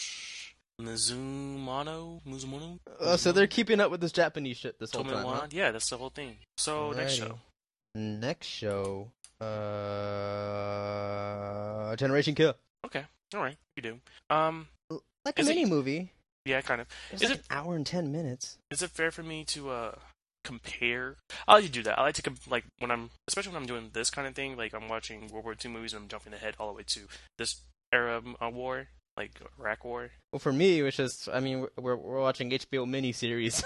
Mizumano, Muzumono. Oh, so they're keeping up with this Japanese shit this whole time. Tomewan? Huh? Yeah, that's the whole thing. So next Alrighty. show. Next show, uh, Generation Kill. Okay, all right, you do. Um, Like a Is it- mini movie. yeah, kind of. It's Is like it- an hour and ten minutes. Is it fair for me to uh compare? I like to do that. I like to com- like when I'm, especially when I'm doing this kind of thing. Like I'm watching World War Two movies and I'm jumping ahead all the way to this era of uh, war, like Iraq War. Well, for me, it was just, I mean, we're we're watching H B O miniseries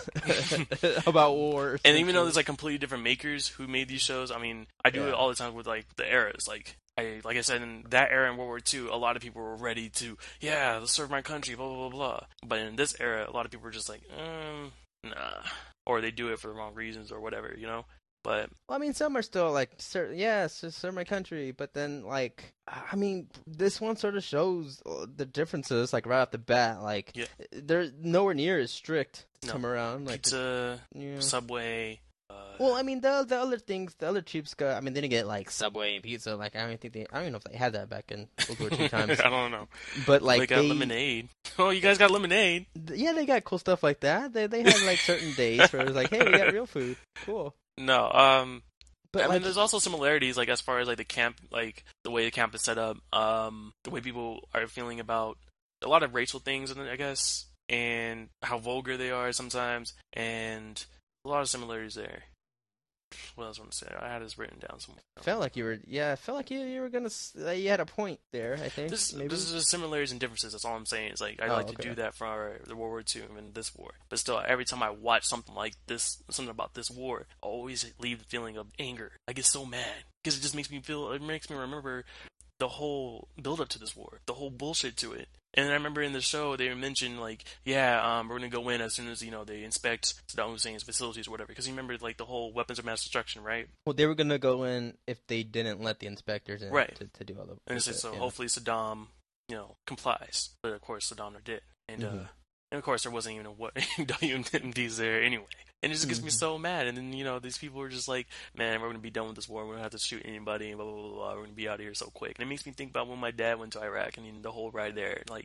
about war. And even though there's like completely different makers who made these shows, I mean, I do Yeah. it all the time with like the eras. Like I, like I said, in that era in World War Two, a lot of people were ready to, yeah, let's serve my country, blah blah blah blah. But in this era, a lot of people were just like, um, nah, or they do it for the wrong reasons or whatever, you know. But Well, I mean, some are still like, sir, yes, just serve my country, but then like, I mean, this one sort of shows uh, the differences, like right off the bat. Like, Yeah. they're nowhere near as strict this No. time around. Like, pizza, yeah. Subway. Uh, Well, I mean, the the other things, the other cheap stuff. I mean, they didn't get like Subway and pizza. Like, I don't think they. I don't even know if they had that back in World War Two times. I don't know. But like, they got they, lemonade. Oh, you guys got lemonade. th- yeah, they got cool stuff like that. They they had like certain days where it was like, hey, we got real food, cool. No, um, But I like, mean, there's also similarities, like as far as like the camp, like the way the camp is set up, um, the way people are feeling about a lot of racial things, and I guess, and how vulgar they are sometimes, and a lot of similarities there. What else I want to say? I had this written down somewhere. felt like you were, yeah, I felt like you you were gonna, s- uh, you had a point there. I think This, maybe. this is just similarities and differences. That's all I'm saying. It's like I Oh, like okay. to do that for the World War Two and this war. But still, every time I watch something like this, something about this war, I always leave the feeling of anger. I get so mad because it just makes me feel. It makes me remember the whole build up to this war, the whole bullshit to it. And I remember in the show they mentioned like, yeah, um, we're gonna go in as soon as you know they inspect Saddam Hussein's facilities or whatever. Because you remember like the whole weapons of mass destruction, right? Well, they were gonna go in if they didn't let the inspectors in, Right. to, to do all the. And it's bullshit, just, so yeah. hopefully Saddam, you know, complies. But of course Saddam never did. And uh, Mhm. and of course there wasn't even a what W M Ds there anyway. And it just gets me Mhm. so mad. And then you know these people are just like, man, we're gonna be done with this war. We're gonna have to shoot anybody. And blah blah blah. blah. We're gonna be out of here so quick. And it makes me think about when my dad went to Iraq and the whole ride there. Like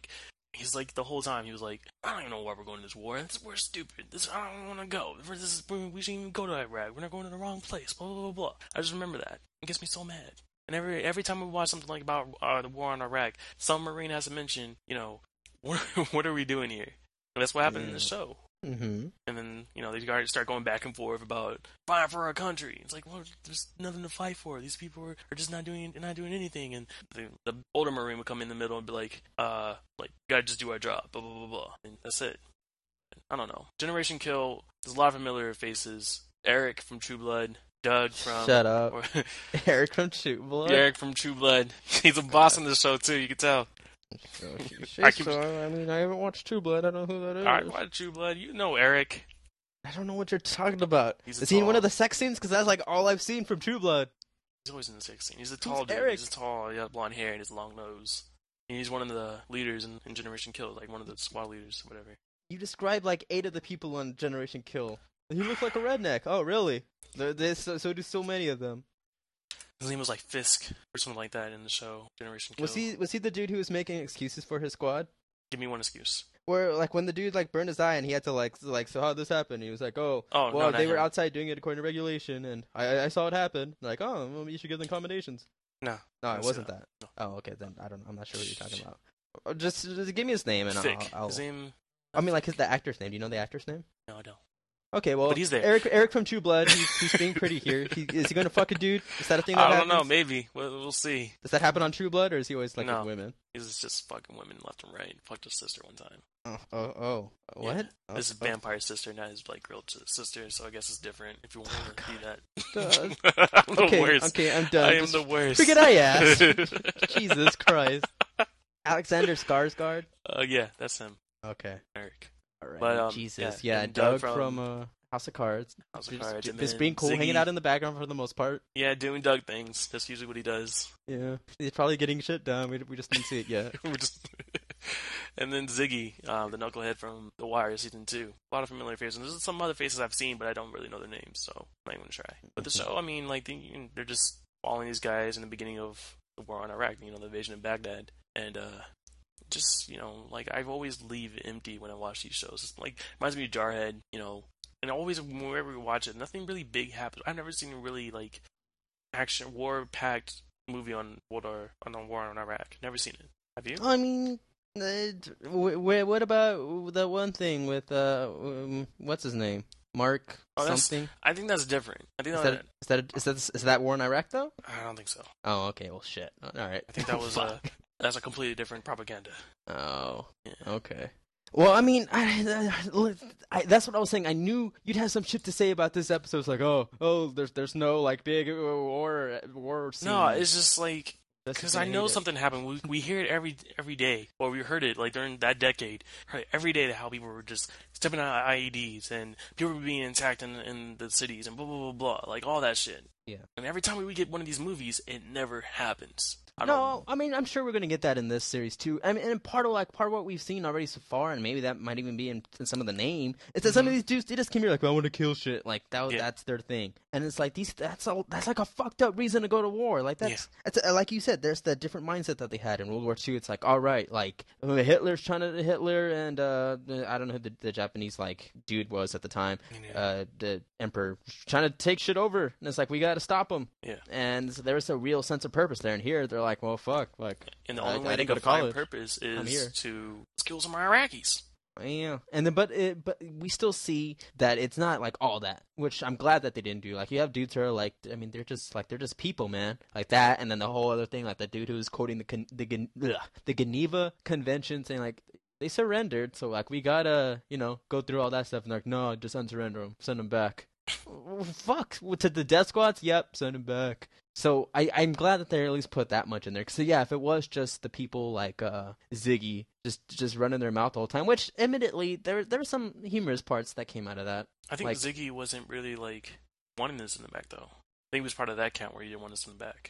He's like the whole time he was like, I don't even know why we're going to this war. This, we're stupid. This I don't want to go. This is, we shouldn't even go to Iraq. We're not going to the wrong place. Blah blah blah blah. I just remember that. It gets me so mad. And every every time we watch something like about uh, the war in Iraq, some Marine has to mention, you know, what what are we doing here? And that's what happened Yeah. in the show. Mm-hmm. And then, you know, they start going back and forth about fight for our country. It's like, well, there's nothing to fight for. These people are, are just not doing not doing anything. And the, the older Marine would come in the middle and be like, uh, like, gotta just do our job, blah, blah, blah, blah. And that's it. I don't know. Generation Kill, there's a lot of familiar faces. Eric from True Blood. Doug from... Shut up. Or, Eric from True Blood? Eric from True Blood. He's a boss in the show, too, you can tell. I, keep... so, I mean, I haven't watched True Blood. I don't know who that is. I watch True Blood. You know Eric. I don't know what you're talking about. He's is tall... he in one of the sex scenes? Because that's like all I've seen from True Blood. He's always in the sex scene. He's a tall Who's dude. Eric? He's a tall, he has blonde hair and his long nose. And he's one of the leaders in, in Generation Kill, like one of the squad leaders, whatever. You described like eight of the people on Generation Kill. He looks like a redneck. Oh, really? There, there's so, so do so many of them. His name was like Fisk or something like that in the show Generation Kill. Was he was he the dude who was making excuses for his squad? Give me one excuse. Where like when the dude like burned his eye and he had to like like so how did this happen? He was like, oh, oh well no, they were him. outside doing it according to regulation and I I saw it happen. Like oh well, you should give them accommodations. No, no, it wasn't that. that. No. Oh okay then I don't I'm not sure what you're talking about. Just, just give me his name and Fick. I'll, I'll. His name. I mean like his the actor's name. Do you know the actor's name? No, I don't. Okay, well, but he's there. Eric Eric from True Blood, he's, he's being pretty here. He, is he going to fuck a dude? Is that a thing that I don't happens? know, maybe. We'll, we'll see. Does that happen on True Blood, or is he always like no. with women? He's just fucking women left and right. Fucked his sister one time. Oh, oh, oh. What? Yeah. Oh, this is oh. vampire sister, not his like real sister, so I guess it's different if you want Oh, to see God. that. I'm the okay, worst. okay, I'm done. I am Just the worst. Forget I asked. Jesus Christ. Alexander Skarsgård? Uh, yeah, that's him. Okay. Eric. All right. But, um, Jesus. yeah, Yeah, and Doug, Doug from, from, uh, House of Cards. House of just, Cards, just, and just then being cool, Ziggy. hanging out in the background for the most part. Yeah, doing Doug things. That's usually what he does. Yeah. He's probably getting shit done. We, we just didn't see it yet. We just... And then Ziggy, uh, the knucklehead from The Wire season two. A lot of familiar faces. There's some other faces I've seen, but I don't really know their names, so I'm not even gonna try. But the show, I mean, like they, they're just following these guys in the beginning of the war on Iraq. You know, the invasion of Baghdad, and uh, just you know, like I always leave empty when I watch these shows. It's like reminds me of Jarhead, you know, and always whenever we watch it, nothing really big happens. I've never seen a really like action war-packed movie on war on the war on Iraq. Never seen it. Have you? I mean, uh, w- what about the one thing with uh, um, what's his name, Mark Oh, that's- something? I think that's different. I think Is that, that, is that is that is that war in Iraq though? I don't think so. Oh, okay. Well, shit. All right. I think that was a Fuck. that's a completely different propaganda. Oh. Yeah. Okay. Well, I mean, I, I, I, that's what I was saying. I knew you'd have some shit to say about this episode. It's like, oh, oh, there's there's no like big war war scene. No, it's just like That's because just I gonna know hate it. something happened. We we hear it every every day, or we heard it like during that decade. Heard it every day that how people were just stepping out of I E Ds and people were being attacked in in the cities and blah blah blah blah, like all that shit. Yeah. And every time we get one of these movies, it never happens. I don't, No, I mean, I'm sure we're gonna get that in this series too. I mean, and part of like part of what we've seen already so far, and maybe that might even be in, in some of the name. Is that some of these dudes they just came here like, I want to kill shit. Like that, was, Yeah. that's their thing. And it's like these, that's a, that's like a fucked up reason to go to war. Like that's, that's uh, like you said, there's the different mindset that they had in World War Two. It's like, all right, like Hitler's trying to Hitler, and uh, I don't know who the, the Japanese like dude was at the time. Yeah. Uh, the emperor trying to take shit over, and it's like we got to stop him. Yeah. And so there was a real sense of purpose there. And here they're like, well, fuck, like. And the I- only I way they didn't go can to find college. purpose I'm is here. to kill some Iraqis. Yeah, and then but it, but we still see that it's not like all that, which I'm glad that they didn't do. Like you have dudes who are like, I mean, they're just like they're just people, man, like that. And then the whole other thing, like the dude who's quoting the Con- the Gen- ugh, the Geneva Convention, saying like they surrendered, so like we gotta you know go through all that stuff. And they're like, no, just unsurrender them, send them back. Fuck to the death squads. Yep, send them back. So I, I'm glad that they at least put that much in there. So yeah, if it was just the people like uh, Ziggy just just running their mouth the whole time, which admittedly there there were some humorous parts that came out of that. I think Like- Ziggy wasn't really like wanting this in the back though. I think he was part of that count where he didn't want us in the back.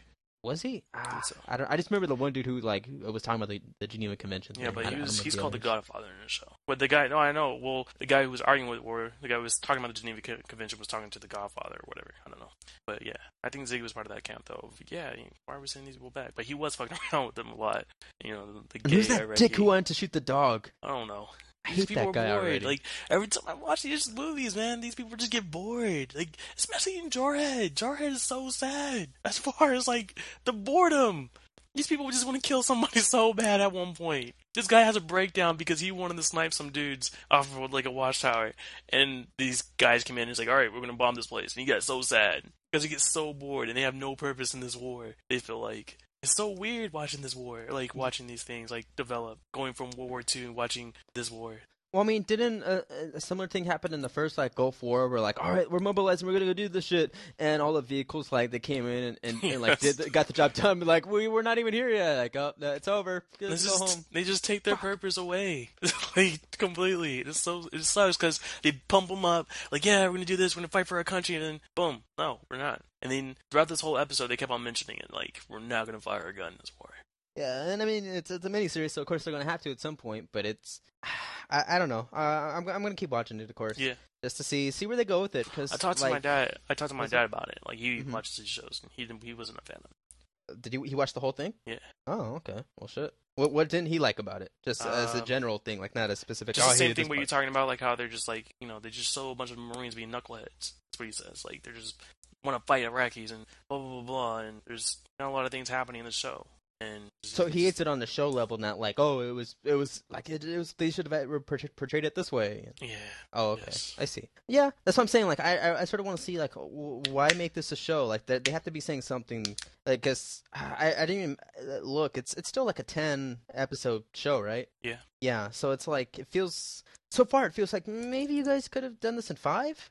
Was he? Ah, so. I don't. I just remember the one dude who like was talking about the, the Geneva Convention. Yeah, thing. but I, he I was, he's the called the others. Godfather in the show. But the guy, no, I know. Well, the guy who was arguing with, or the guy who was talking about the Geneva Co- Convention was talking to the Godfather or whatever. I don't know. But yeah, I think Ziggy was part of that camp though. Of, yeah, why are we sending these people back? But he was fucking around with them a lot. You know, the And gay who's that Iraqi. dick who wanted to shoot the dog? I don't know. I These hate people that guy are bored. already. Like every time I watch these movies, man, these people just get bored. Like especially in Jarhead. Jarhead is so sad. As far as like the boredom, these people just want to kill somebody so bad at one point. This guy has a breakdown because he wanted to snipe some dudes off of like a watchtower, and these guys come in and he's like, "All right, we're gonna bomb this place," and he got so sad because he gets so bored, and they have no purpose in this war. They feel like. It's so weird watching this war, like watching these things like develop, going from World War Two and watching this war. Well, I mean, didn't a, a similar thing happen in the first like Gulf War? Where like, all right, we're mobilizing, we're gonna go do this shit, and all the vehicles like they came in and, and, and like Yes. did, got the job done. But, like we we're not even here yet. Like, oh, no, it's over. Let's This go is- home. They just take their purpose away, like completely. It's so it sucks because they pump them up, like yeah, we're gonna do this, we're gonna fight for our country, and then boom, no, we're not. And then throughout this whole episode, they kept on mentioning it, like we're not gonna fire a gun in this war. Yeah, and I mean it's it's a miniseries, so of course they're gonna have to at some point. But it's, I, I don't know. Uh, I'm I'm gonna keep watching it, of course. Yeah. Just to see see where they go with it. Cause, I talked to like, my dad. I talked to my Was dad about it. Like he Mhm. watches these shows, and he didn't- he wasn't a fan of it. Did he he watch the whole thing? Yeah. Oh, okay. Well, shit. What what didn't he like about it? Just as a Um, general thing, like not a specific. Just oh, the I same hated thing this what you're part. talking about, like how they're just like, you know, they just show a bunch of Marines being knuckleheads. That's what he says. Like they're just want to fight Iraqis and blah blah blah blah. And there's not a lot of things happening in the show. And So he hates it on the show level, not like, oh, it was, it was like it, it was. They should have portray- portrayed it this way. Yeah. Oh, okay, Yes. I see. Yeah, that's what I'm saying. Like, I, I, I sort of want to see, like, w- why make this a show? Like, they, they have to be saying something. Like, cause I, I didn't even uh, look. It's, it's still like a ten episode show, right? Yeah. Yeah. So it's like it feels so far. It feels like maybe you guys could have done this in five.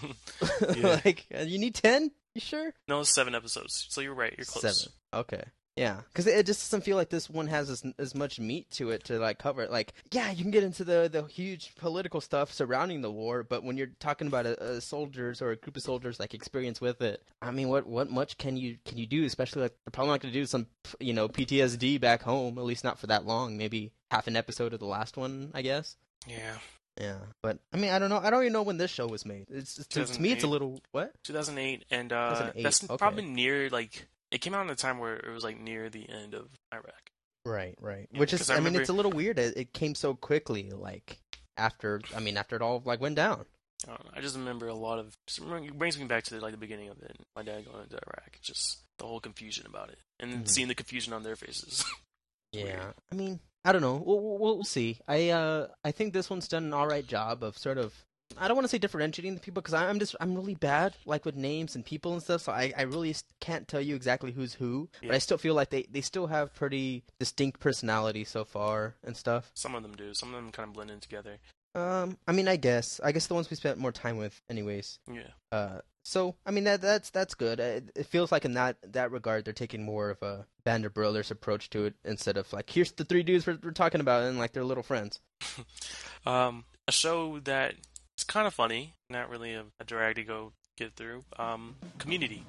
Yeah. Like, uh, you need ten. You sure? No, it's seven episodes. So you're right. You're close. Seven. Okay. Yeah, because it just doesn't feel like this one has as, as much meat to it to like cover it. Like, yeah, you can get into the, the huge political stuff surrounding the war, but when you're talking about a, a soldiers or a group of soldiers like experience with it, I mean, what what much can you can you do? Especially like they're probably not going to do some you know P T S D back home, at least not for that long. Maybe half an episode of the last one, I guess. Yeah. Yeah, but I mean, I don't know. I don't even know when this show was made. It's, it's to, to me, it's a two thousand eight. little what? two thousand eight, and uh, two thousand eight, that's okay. probably near like it came out in a time where it was like near the end of Iraq. Right, right. Yeah, Which is, 'cause I, I mean, remember- it's a little weird. It, it came so quickly, like after. I mean, after it all like went down. I don't know. I just remember a lot of. Just remember, it brings me back to like the beginning of it. My dad going into Iraq. It's just the whole confusion about it, and Mhm. seeing the confusion on their faces. Yeah, I mean, I don't know. We'll, we'll, we'll see. I uh, I think this one's done an all right job of sort of. I don't want to say differentiating the people because I'm just I'm really bad like with names and people and stuff. So I, I really can't tell you exactly who's who. But Yeah. I still feel like they, they still have pretty distinct personality so far and stuff. Some of them do. Some of them kind of blend in together. Um, I mean, I guess I guess the ones we spent more time with, anyways. Yeah. Uh, so I mean that that's that's good. It, it feels like in that that regard they're taking more of a Band of Brothers approach to it instead of like here's the three dudes we're, we're talking about and like they're little friends. Um, a show that is kind of funny, not really a, a drag to go get through. Um, Community.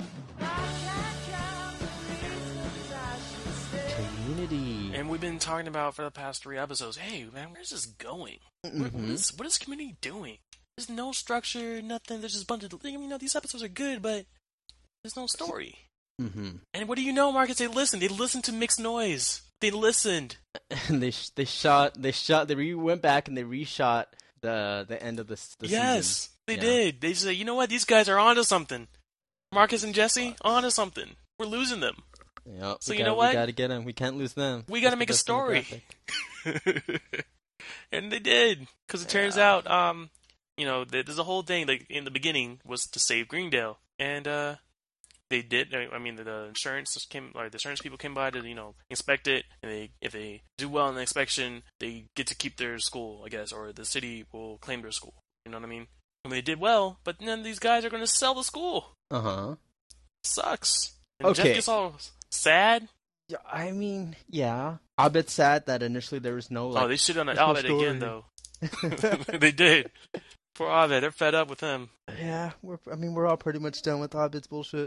Community. And we've been talking about for the past three episodes. Hey, man, where's this going? What, what, Mhm. is, what is Community doing? There's no structure, nothing. There's just a bunch of. You know, these episodes are good, but there's no story. Mm-hmm. And what do you know, Marcus? They listened. They listened to mixed noise. They listened. And they sh- they shot they shot they re- went back and they reshot the the end of the, s- the yes, season. they Yeah. did. They said, you know what? These guys are onto something. Marcus and Jesse, onto something. We're losing them. Yep. So we you gotta, know what? We gotta get them. We can't lose them. We gotta That's make the a best story. demographic. And they did, because it turns Yeah. out, um, you know, th- there's a whole thing. Like in the beginning was to save Greendale, and uh, they did. I I mean, the, the insurance came, or the insurance people came by to, you know, inspect it, and they, if they do well in the inspection, they get to keep their school, I guess, or the city will claim their school. You know what I mean? And they did well, but then these guys are going to sell the school. Uh huh. Sucks. And Okay. Jeff gets all sad. Yeah, I mean, yeah. A bit sad that initially there was no like. oh, they shit on there's no Albert again, though. They did. Poor Abed, they're fed up with him. Yeah, we're. I mean, we're all pretty much done with Hobbit's bullshit.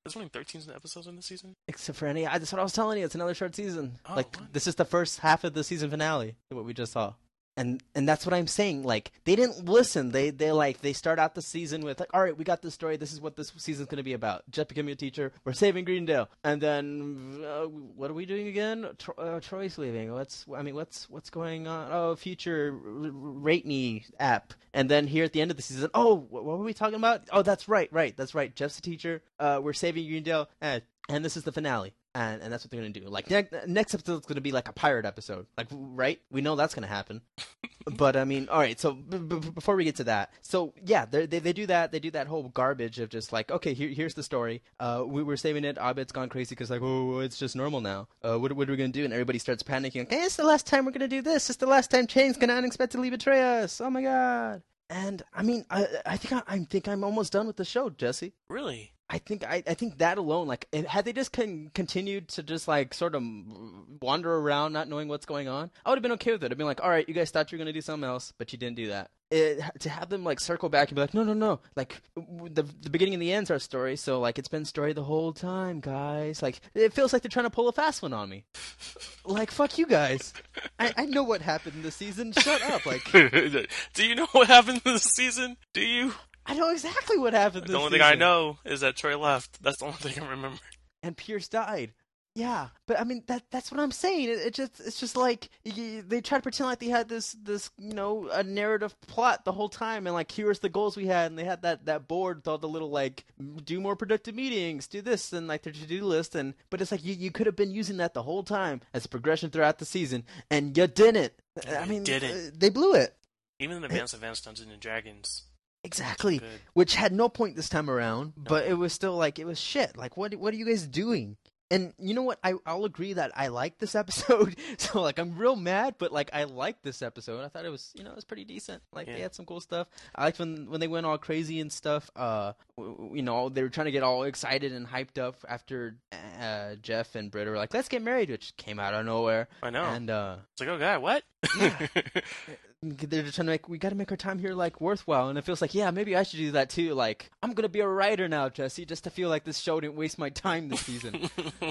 there's only thirteen episodes in the season. Except for any, I, that's what I was telling you. It's another short season. Oh, like what? this is the first half of the season finale. What we just saw. And and that's what I'm saying. Like they didn't listen. They they like they start out the season with like, all right, we got this story. This is what this season's gonna be about. Jeff becoming a teacher. We're saving Greendale. And then uh, what are we doing again? Tro- uh, Troy's leaving. What's I mean, what's what's going on? Oh, future r- rate me app. And then here at the end of the season, oh, what were we talking about? Oh, that's right, right, that's right. Jeff's a teacher. Uh, we're saving Greendale. And and this is the finale. And, and that's what they're going to do. Like, ne- next episode's going to be like a pirate episode. Like, right? We know that's going to happen. But, I mean, all right, so b- b- before we get to that. So, yeah, they they do that. They do that whole garbage of just like, okay, here, here's the story. Uh, we were saving it. Abed's gone crazy because, like, oh, it's just normal now. Uh, what, what are we going to do? And everybody starts panicking. Like, hey, it's the last time we're going to do this. It's the last time Chain's going to unexpectedly betray us. Oh, my God. And, I mean, I, I think I, I think I'm almost done with the show, Jesse. Really? I think I, I think that alone, like, had they just con- continued to just like sort of wander around, not knowing what's going on, I would have been okay with it. I'd been like, all right, you guys thought you were gonna do something else, but you didn't do that. It, to have them like circle back and be like, no, no, no, like the the beginning and the end's our story, so like it's been story the whole time, guys. Like it feels like they're trying to pull a fast one on me. Like fuck you guys. I, I know what happened this season. Shut up. Like, do you know what happened this season? Do you? I know exactly what happened this The only season. thing I know is that Troy left. That's the only thing I remember. And Pierce died. Yeah, but I mean that that's what I'm saying. It, it just it's just like y- they try to pretend like they had this this you know a narrative plot the whole time, and like here's the goals we had, and they had that, that board with all the little like do more productive meetings, do this, and like their to do list, and but it's like you you could have been using that the whole time as a progression throughout the season, and you didn't. Yeah, I mean, didn't. Uh, they blew it. Even the Advanced Advanced Dungeons and Dragons. Exactly, Good. which had no point this time around, No. but it was still like it was shit. Like what what are you guys doing? And you know what? I I'll agree that I like this episode. So like I'm real mad, but like I liked this episode. I thought it was you know it was pretty decent. Like Yeah. they had some cool stuff. I liked when when they went all crazy and stuff. Uh, w- w- you know they were trying to get all excited and hyped up after uh, Jeff and Britta were like, "Let's get married," which came out of nowhere. I know. And uh, It's like, oh god, what? Yeah. they're just trying to make we got to make our time here like worthwhile, and it feels like yeah maybe I should do that too. Like I'm gonna be a writer now, Jesse, just to feel like this show didn't waste my time this season.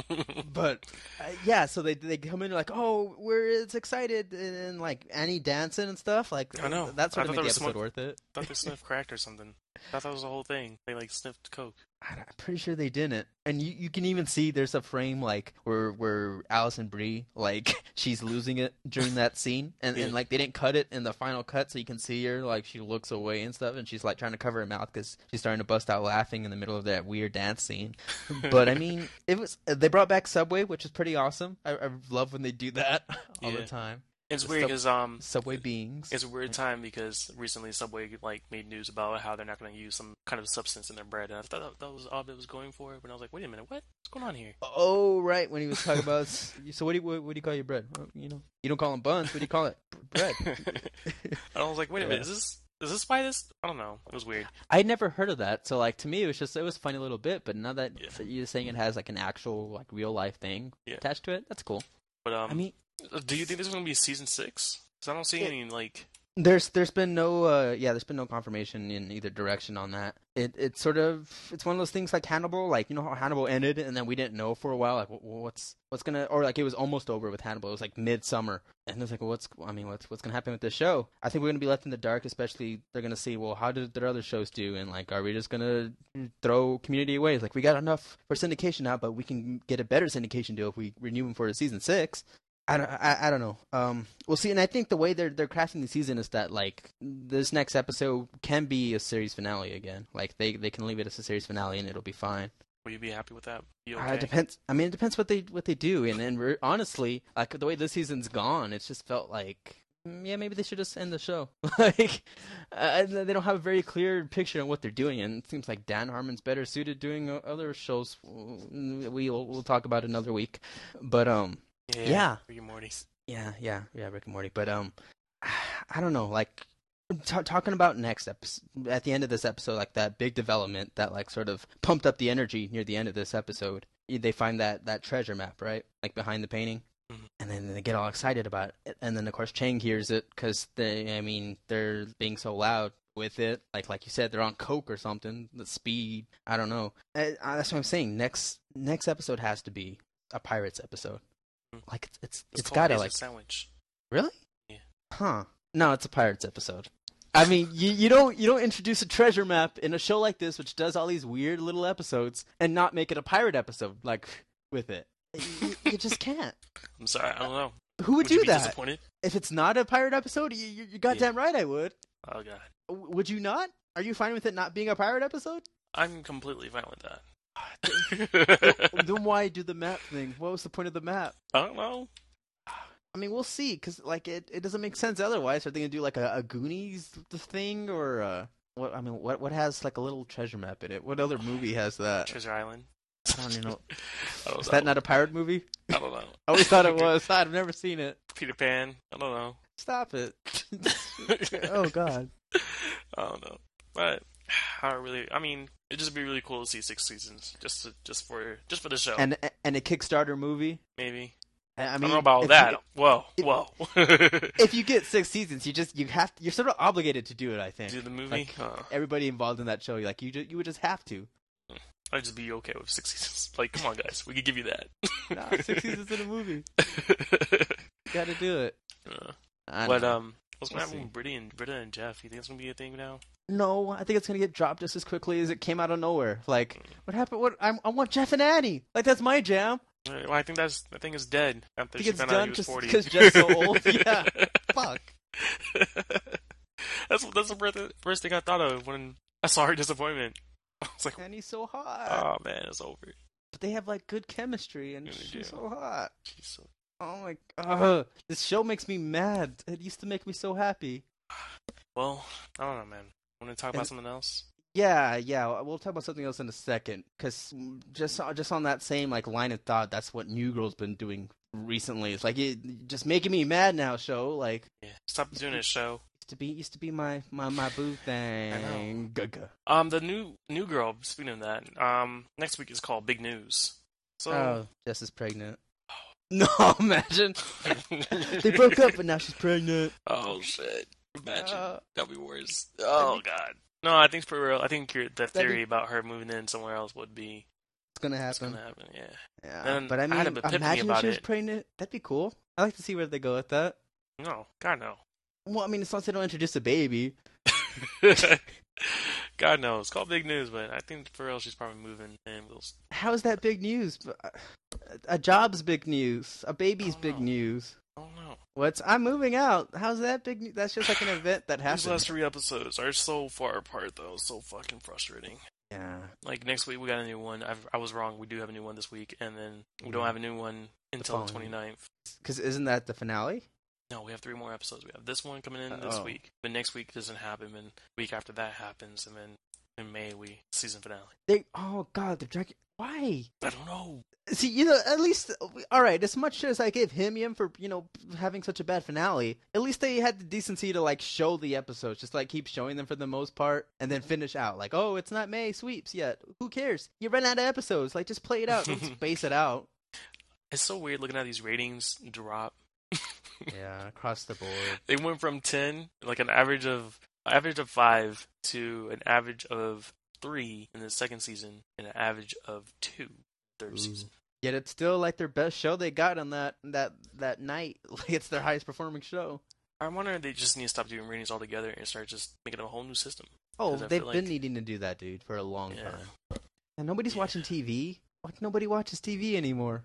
But uh, yeah, so they they come in like oh we're it's excited and, and like Annie dancing and stuff like I know. that's what I made thought the there was episode some- worth it. I thought they sniffed crack or something. I thought that was the whole thing. They like sniffed coke. I- I'm pretty sure they didn't, and you, you can even see there's a frame like where where Allison Brie like she's losing it during that scene, and, Yeah. and like they didn't cut it in the final cut, so you can see her like she looks away and stuff, and she's like trying to cover her mouth because she's starting to bust out laughing in the middle of that weird dance scene. But I mean, it was they brought back Subway, which is pretty awesome. I, I love when they do that all Yeah. the time. It's The weird sub- because um, Subway beings. it's a weird time because recently Subway like made news about how they're not going to use some kind of substance in their bread, and I thought that, that was all it was going for. But I was like, wait a minute, what? What's going on here? Oh right, when he was talking about so what do you what, what do you call your bread? Well, you know, you don't call them buns. What do you call it? B- bread. And I was like, wait a Yeah. minute, is this is this why this? I don't know. It was weird. I'd never heard of that, so like to me it was just it was a funny little bit. But now that Yeah. that you're saying it has like an actual like real life thing Yeah. attached to it, that's cool. But um, I mean, do you think this is going to be season six? Because I don't see It- any like. there's there's been no uh yeah there's been no confirmation in either direction on that. It it's sort of it's one of those things like Hannibal, like you know how Hannibal ended and then we didn't know for a while like wh- what's what's gonna or like it was almost over with Hannibal. It was like midsummer and it was like well, what's I mean what's what's gonna happen with this show? I think we're gonna be left in the dark. Especially they're gonna see well how did their other shows do and like are we just gonna throw Community away? It's like we got enough for syndication now, but we can get a better syndication deal if we renew them for season six. I don't, I, I don't know. Um, we'll see. And I think the way they're they're crafting the season is that like this next episode can be a series finale again. Like they, they can leave it as a series finale and it'll be fine. Will you be happy with that? You Uh, okay? it depends. I mean, it depends what they what they do. And and re- honestly, like the way this season's gone, it's just felt like mm, yeah, maybe they should just end the show. Like uh, they don't have a very clear picture on what they're doing, and it seems like Dan Harmon's better suited doing uh, other shows. We'll we'll talk about another week, but um. Yeah. Yeah. Rick and Morty. Yeah, yeah, yeah, Rick and Morty. But um, I don't know. Like t- talking about next episode, at the end of this episode, like that big development that like sort of pumped up the energy near the end of this episode. They find that that treasure map, right? Like behind the painting, Mhm. and then they get all excited about it. And then of course Chang hears it because they, I mean, they're being so loud. with it. Like like you said, they're on coke or something. The speed, I don't know. Uh, that's what I'm saying. Next next episode has to be a pirates episode. Like it's it's It's, it's called gotta Hazel like Sandwich. really? Yeah. Huh? No, it's a pirates episode. I mean, you you don't you don't introduce a treasure map in a show like this, which does all these weird little episodes, and not make it a pirate episode like with it. You, you just can't. I'm sorry, I don't know. Who would, Would do you be that? disappointed? If it's not a pirate episode, you, you, you're goddamn right I would. Oh god, W- Would you not? Are you fine with it not being a pirate episode? I'm completely fine with that. Then why do the map thing? What was the point of the map? I don't know. I mean, we'll see, because like it, it doesn't make sense otherwise. Are they gonna do like a, a Goonies thing or uh, what? I mean, what what has like a little treasure map in it? What other movie has that? Treasure Island. I don't even know. I don't Is know. that not a pirate movie? I don't know. I always thought it was. I've never seen it. Peter Pan. I don't know. Stop it. Oh God. I don't know. But I don't really. I mean, it'd just be really cool to see six seasons, just to, just for just for the show. And and a Kickstarter movie. Maybe. I I, mean, don't know about if that. you- whoa, if- whoa. If you get six seasons, you just you have to, you're sort of obligated to do it. I think. Do the movie? Like, Uh, everybody involved in that show, like you, ju- you would just have to. I'd just be okay with six seasons. Like, come on, guys, we could give you that. Nah, six seasons in a movie. Got to do it. Uh, I but don't know. um, what's We'll gonna happen see. with Britta and Britta and Jeff? You think it's gonna be a thing now? No, I think it's gonna get dropped just as quickly as it came out of nowhere. Like, what happened? What I, I want Jeff and Annie. Like that's my jam. Uh, Well, I think that's I think it's dead after Think she it's found out done he was just forty. because Jeff's so old. Yeah. Fuck. that's that's the first- first thing I thought of when I saw her disappointment. I was like, Annie's so hot. oh man, it's over. But they have like good chemistry, and Yeah, they she's do. so hot. She's so... Oh my god, this show makes me mad. It used to make me so happy. Well, I don't know, man. Want to talk about And- something else? Yeah, yeah. We'll talk about something else in a second. Cause just just on that same like line of thought, that's what New Girl's been doing recently. It's like it just making me mad now. Show like Yeah. Stop doing this show. used to be used to be my my my boo thing. know. Gaga. Um, the new new girl. Speaking of that, um, next week is called Big News. So. Oh, Jess is pregnant. No, imagine they broke up, but now she's pregnant. Oh shit! Imagine Uh, that'd be worse. Oh god. No, I think for real. I think your, that That'd theory be- about her moving in somewhere else would be it's gonna it's happen. gonna happen. Yeah. Yeah, And but I I mean, had an epiphany imagine if about she was it. pregnant. That'd be cool. I like to see where they go with that. No, God no. Well, I mean, as long as they don't introduce a baby. God knows. It's called Big News, but I think for real she's probably moving, and we'll. s- How is that big news? A job's big news. A baby's Oh, big no. news. I don't know. What's I'm moving out? How's that big news? That's just like an event that These happens. last three episodes are so far apart, though. So fucking frustrating. Yeah. Like next week we got a new one. I've, I was wrong. We do have a new one this week, and then we don't Yeah. have a new one until the following week. twenty-ninth. Because isn't that the finale? No, we have three more episodes. We have this one coming in this Oh. week. The next week doesn't happen, and week after that happens, and then in May we season finale. They. Oh God, they're dragging. Why? I don't know. See, you know, at least, all right. As much as I give him him for you know having such a bad finale, at least they had the decency to like show the episodes, just like keep showing them for the most part, and then finish out like, oh, it's not May sweeps yet. Who cares? You run out of episodes. Like, just play it out. Don't space it out. It's so weird looking at these ratings drop. Yeah, across the board. They went from ten, like an average of average of five, to an average of three in the second season, and an average of two third Ooh. season. Yet it's still like their best show they got on that that that night. Like it's their highest performing show. I wonder if they just need to stop doing ratings altogether and start just making a whole new system. Oh, 'Cause I they've feel been like- needing to do that, dude, for a long Yeah. time. And nobody's Yeah. watching T V. Like nobody watches T V anymore.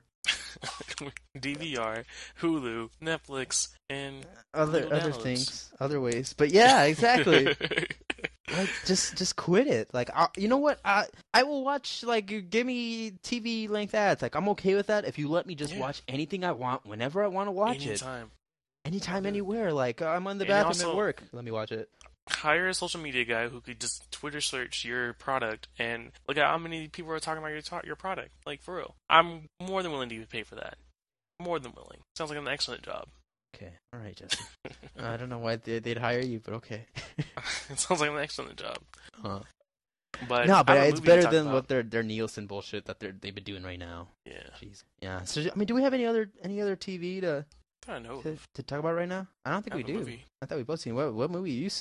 D V R, Hulu, Netflix, and Other Little other downloads. things, other ways. But yeah, exactly. Like just just quit it. Like I, you know what? I I will watch like give me T V length ads. Like I'm okay with that if you let me just Yeah. watch anything I want whenever I want to watch it. anytime. Anytime, do it. anywhere. Like I'm on the And bathroom also- at work. Let me watch it. Hire a social media guy who could just Twitter search your product and look at how many people are talking about your ta- your product. Like for real, I'm more than willing to pay for that. More than willing. Sounds like an excellent job. Okay, all right, Jesse. I don't know why they, they'd hire you, but okay. It sounds like an excellent job. Huh. But No, I but have a it's movie to better talk than about. what their their Nielsen bullshit that they're they've been doing right now. Yeah, Jeez. Yeah. So I mean, do we have any other any other T V to I know. to, to talk about right now? I don't think I we have a do. movie. I thought we both seen. What what movie you see?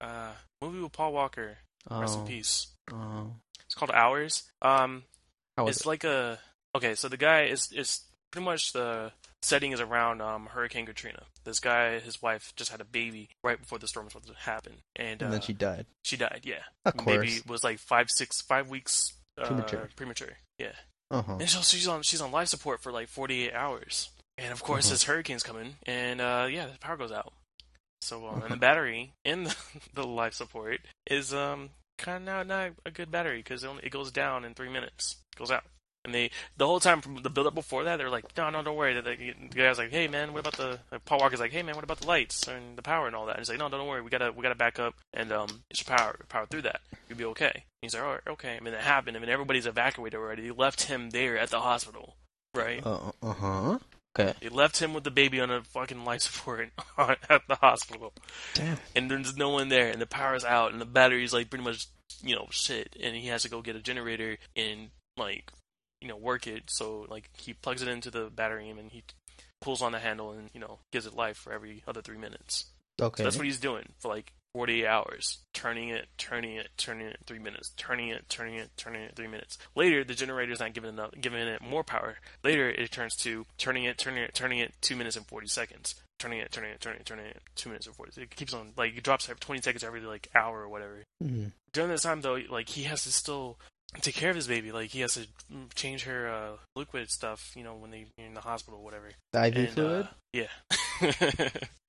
Uh, movie with Paul Walker. Rest in Oh, peace. oh. It's called Hours. Um, How was it's it? like a okay. So the guy is is pretty much the setting is around um Hurricane Katrina. This guy, his wife, just had a baby right before the storm was supposed to happen, and And uh, then she died. she died. Yeah, Of the course. baby was like five, six, five weeks uh, Premature. Premature. Yeah, Uh huh. and so she's on she's on life support for like forty-eight hours, and of course Uh-huh. this hurricane's coming, and uh, yeah, the power goes out. So um, and Uh-huh. the battery in the, the life support is um kind of not, not a good battery because it, only- it goes down in three minutes. It goes out. And they the whole time from the build up before that, they're like, no, no, don't worry. The, the guy's like, hey man, what about the like, Paul Walker's like, hey man, what about the lights and the power and all that? And he's like, no, don't worry, we gotta we gotta back up and um, it's your power power through that. You'll be okay. And he's like, all right, okay. I mean, it happened. I mean, everybody's evacuated already. They left him there at the hospital, right? Uh huh. Okay. They left him with the baby on a fucking life support at the hospital, Damn. and there's no one there, and the power's out, and the battery's like pretty much you know shit, and he has to go get a generator and like you know work it. So like he plugs it into the battery and he pulls on the handle and you know gives it life for every other three minutes. Okay. So that's what he's doing for like forty-eight hours, turning it, turning it, turning it three minutes, turning it, turning it, turning it three minutes. Later, the generator's not giving enough, giving it more power. Later, it turns to turning it, turning it, turning it, two minutes and forty seconds. Turning it, turning it, turning it, turning it, two minutes and forty. It keeps on like it drops every twenty seconds every like hour or whatever. Mm-hmm. During this time though, like he has to still take care of his baby. Like he has to change her uh, liquid stuff, you know, when they are in the hospital or whatever. The I V And, fluid. uh, yeah.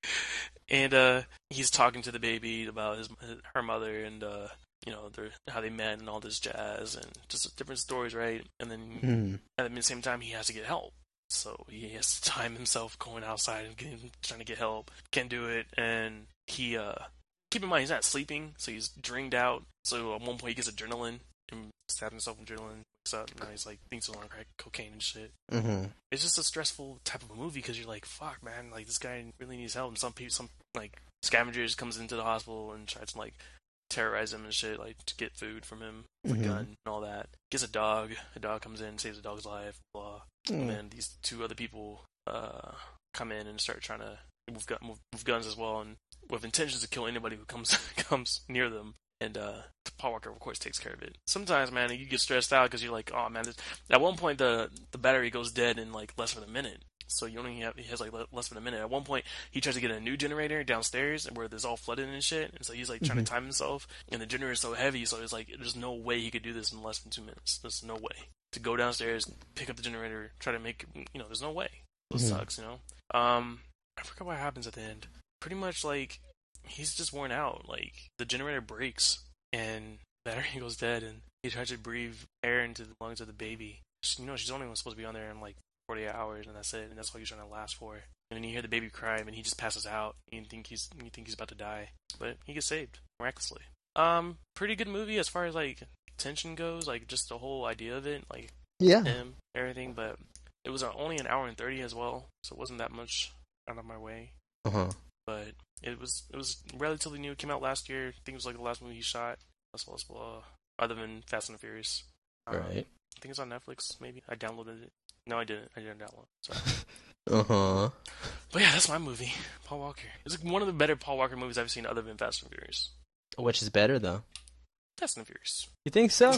And uh, he's talking to the baby about his, his her mother and uh, you know their, how they met and all this jazz and just different stories, right? And then Mm-hmm. at the same time he has to get help, so he has to time himself going outside and getting, trying to get help. Can't do it, and he uh, keep in mind he's not sleeping, so he's drained out. So at one point he gets adrenaline and stabs himself with adrenaline. Wakes up and now he's like thinks he's on crack cocaine and shit. Mm-hmm. It's just a stressful type of a movie because you're like, fuck, man, like this guy really needs help. And some people, some like scavengers comes into the hospital and tries to like terrorize him and shit, like to get food from him, with Mhm. a gun and all that. Gets a dog. A dog comes in, saves the dog's life. Blah. Mm. And then these two other people uh, come in and start trying to move, gun, move, move guns as well, and with intentions to kill anybody who comes comes near them. And uh, Paul Walker, of course, takes care of it. Sometimes, man, you get stressed out because you're like, oh man. This... At one point, the the battery goes dead in like less than a minute. So you only have he has like less than a minute. At one point, he tries to get a new generator downstairs where there's all flooded and shit. And so he's like trying Mhm. to time himself. And the generator is so heavy, so it's like there's no way he could do this in less than two minutes. There's no way to go downstairs, pick up the generator, try to make you know. There's no way. It Mhm. sucks, you know. Um, I forgot what happens at the end. Pretty much like he's just worn out. Like the generator breaks and battery goes dead, and he tries to breathe air into the lungs of the baby. You know, she's only supposed to be on there in like forty-eight hours, and that's it. And that's all he's trying to last for. And then you hear the baby cry, and he just passes out. And you think he's you think he's about to die, but he gets saved miraculously. Um, pretty good movie as far as like tension goes, like just the whole idea of it, like Yeah. him, everything. But it was uh, only an hour and thirty as well, so it wasn't that much out of my way. Uh huh. But it was it was relatively new. It came out last year. I think it was like the last movie he shot, as well as uh, other than Fast and the Furious. Um, Right. I think it's on Netflix. Maybe I downloaded it. No, I didn't. I didn't download it. So. Uh huh. But yeah, that's my movie, Paul Walker. It's like one of the better Paul Walker movies I've seen, other than Fast and Furious. Which is better though? Fast and Furious. You think so?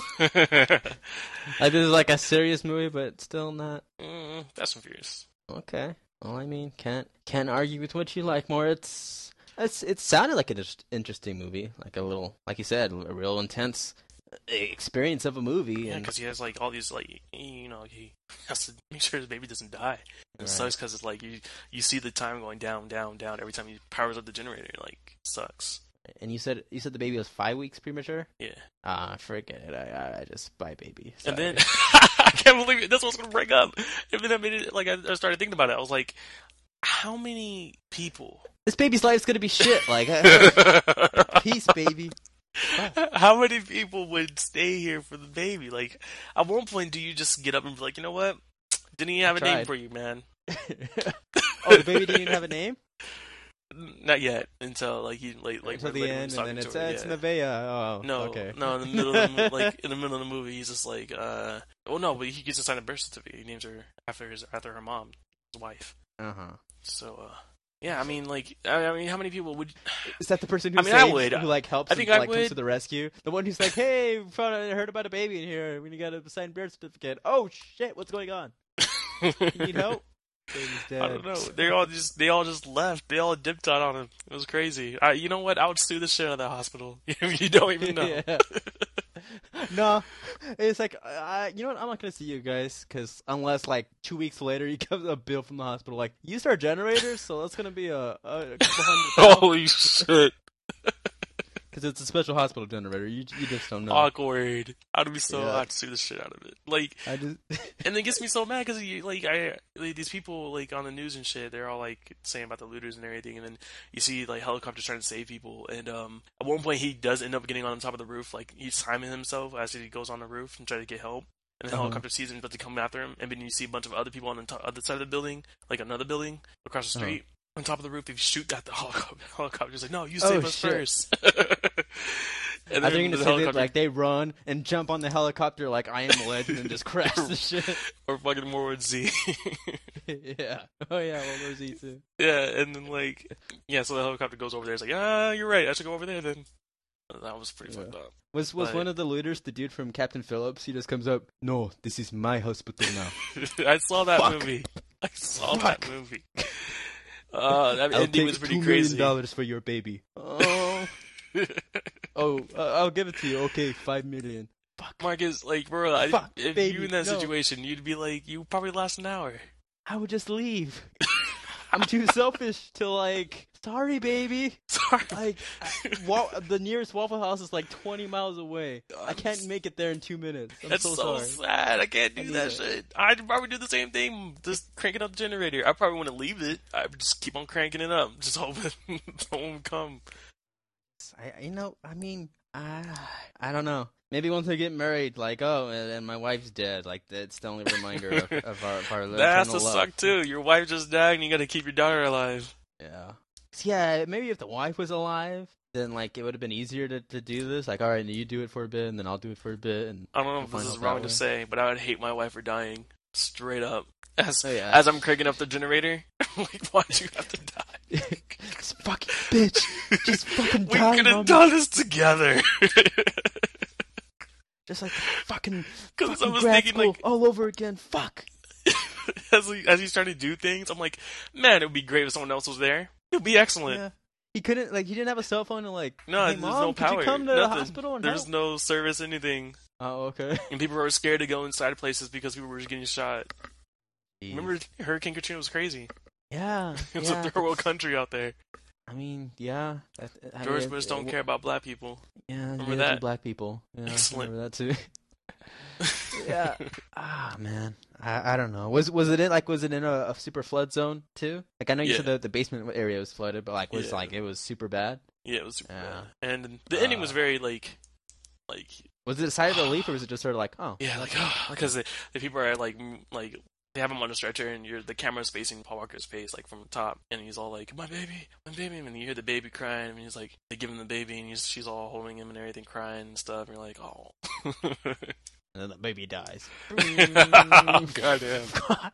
Like this is like a serious movie, but still not. mm, Fast and Furious. Okay. Well, I mean, can't can't argue with what you like more. It's it's it sounded like an just interesting movie, like a little, like you said, a real intense experience of a movie. Yeah, And because he has like all these like you know he has to make sure his baby doesn't die. It Right. sucks because it's like you you see the time going down, down, down every time he powers up the generator. Like it sucks. and you said you said the baby was five weeks premature. Yeah. Ah, forget it. I I, I just buy baby. And then Sorry. I can't believe it. That's what I was gonna bring up. And then I made it like I, I started thinking about it. I was like, how many people? This baby's life's gonna be shit. Like, uh, peace, baby. How many people would stay here for the baby? Like, at one point, do you just get up and be like, you know what? Didn't even have I a name tried. for you, man. Oh, the baby didn't even have a name Not yet. Until like you like like until right the when end, he's and then talking it's to uh, her, it's yeah. Nevaeh. Oh, No, okay. no. In the middle of the mo- like in the middle of the movie, he's just like, uh, well, no, but he gets to sign a birth certificate. He names her after his after her mom, his wife. Uh huh. So, uh, Yeah, I mean, like, I I mean, how many people would? Is that the person who I mean, I saves, would. who like helps I think and I like comes would. to the rescue? The one who's like, "Hey, we found I heard about a baby in here. We got a signed birth certificate. Oh shit, what's going on? You need help?" Baby's dead. I don't know. They all just they all just left. They all dipped out on him. It was crazy. I, you know what? I would sue the shit out of that hospital. You don't even know. Yeah. No, it's like, uh, you know what? I'm not gonna see you guys because unless like two weeks later you get a bill from the hospital like used our generators, so that's gonna be a, a couple hundred. Holy shit! Because it's a special hospital generator. You you just don't know. Awkward. I'd be so Yeah. I'd sue the shit out of it. Like, I just and it gets me so mad because like I like, these people like on the news and shit, they're all like saying about the looters and everything, and then you see like helicopters trying to save people, and um at one point he does end up getting on top of the roof, like he's timing himself as he goes on the roof and try to get help, and the Uh-huh. helicopter sees him about to come after him, and then you see a bunch of other people on the to- other side of the building, like another building across the Uh-huh. street. On top of the roof, they shoot at the helicopter. Helicopter's like, no, you Oh, save us shit. first. And I then think you're the gonna say that helicopter- like they run and jump on the helicopter like I am a legend and just crash the shit. or fucking World War Z. Yeah. Oh yeah, well there's E too. Yeah, and then like, yeah, so the helicopter goes over there. It's like, ah, you're right. I should go over there then. That was pretty Yeah. fucked up. Was was But- one of the looters the dude from Captain Phillips? He just comes up. No, this is my hospital now. I saw that Fuck. movie. I saw Fuck. that movie. Uh, that I'll ending take was pretty two million crazy. dollars for your baby. Oh, oh, uh, I'll give it to you. Okay, five million. Fuck. Marcus, like, bro, I, Fuck, if baby, you in that no. situation, you'd be like, you probably last an hour. I would just leave. I'm too selfish to like. Sorry, baby. Sorry. Like, I- wa- the nearest Waffle House is like twenty miles away. I I'm can't s- make it there in two minutes. I'm That's so, so, sorry. sad. I can't do I need that it. shit. I'd probably do the same thing. Just cranking up the generator. I probably want to leave it. I would just keep on cranking it up. Just hoping someone would come. I, you know, I mean, I, I don't know. Maybe once I get married, like, oh, and, and my wife's dead. Like, that's the only reminder of, of our, of our That has to eternal love. suck too. Your wife just died, and you got to keep your daughter alive. Yeah. Yeah, maybe if the wife was alive, then like it would have been easier to, to do this. Like, all right, you do it for a bit, and then I'll do it for a bit, and I don't know we'll if find this is out that wrong way. to say, but I would hate my wife for dying. Straight up. As Oh, yeah. as I'm cranking up the generator, like, why'd you have to die? This fucking bitch, just fucking We die, could Mom. have done this together. Just like fucking, 'Cause I fucking was grad thinking, school like- all over again. Fuck. as he, as he's trying to do things, I'm like, man, it would be great if someone else was there. It would be excellent. Yeah. He couldn't like he didn't have a cell phone and like. No, hey, there's Mom, no could power. you come to the Nothing. hospital and There's help? no service, anything. Oh, okay. And people were scared to go inside places because people were just getting shot. Remember, Hurricane Katrina was crazy. Yeah. It was yeah, a third world that's- country out there. I mean, yeah. that- I George mean, Bush it- don't it- care about black people. Yeah, Remember neither do that? black people. Yeah, Excellent. remember that too. Yeah. Ah, man. I, I don't know. Was was it in like was it in a, a super flood zone too? Like I know you Yeah. said the, the basement area was flooded, but like was Yeah. like it was super bad. Yeah, it was super Yeah. bad. And the ending was Uh. very like, like Was it a sigh of relief or was it just sort of like, oh, yeah, like because the, the people are like m- like they have him on a stretcher and you're the camera's facing Paul Walker's face like from the top, and he's all like, my baby, my baby, and you hear the baby crying, and he's like, they give him the baby, and he's, she's all holding him and everything, crying and stuff, and you're like, oh. and then the baby dies. Goddamn.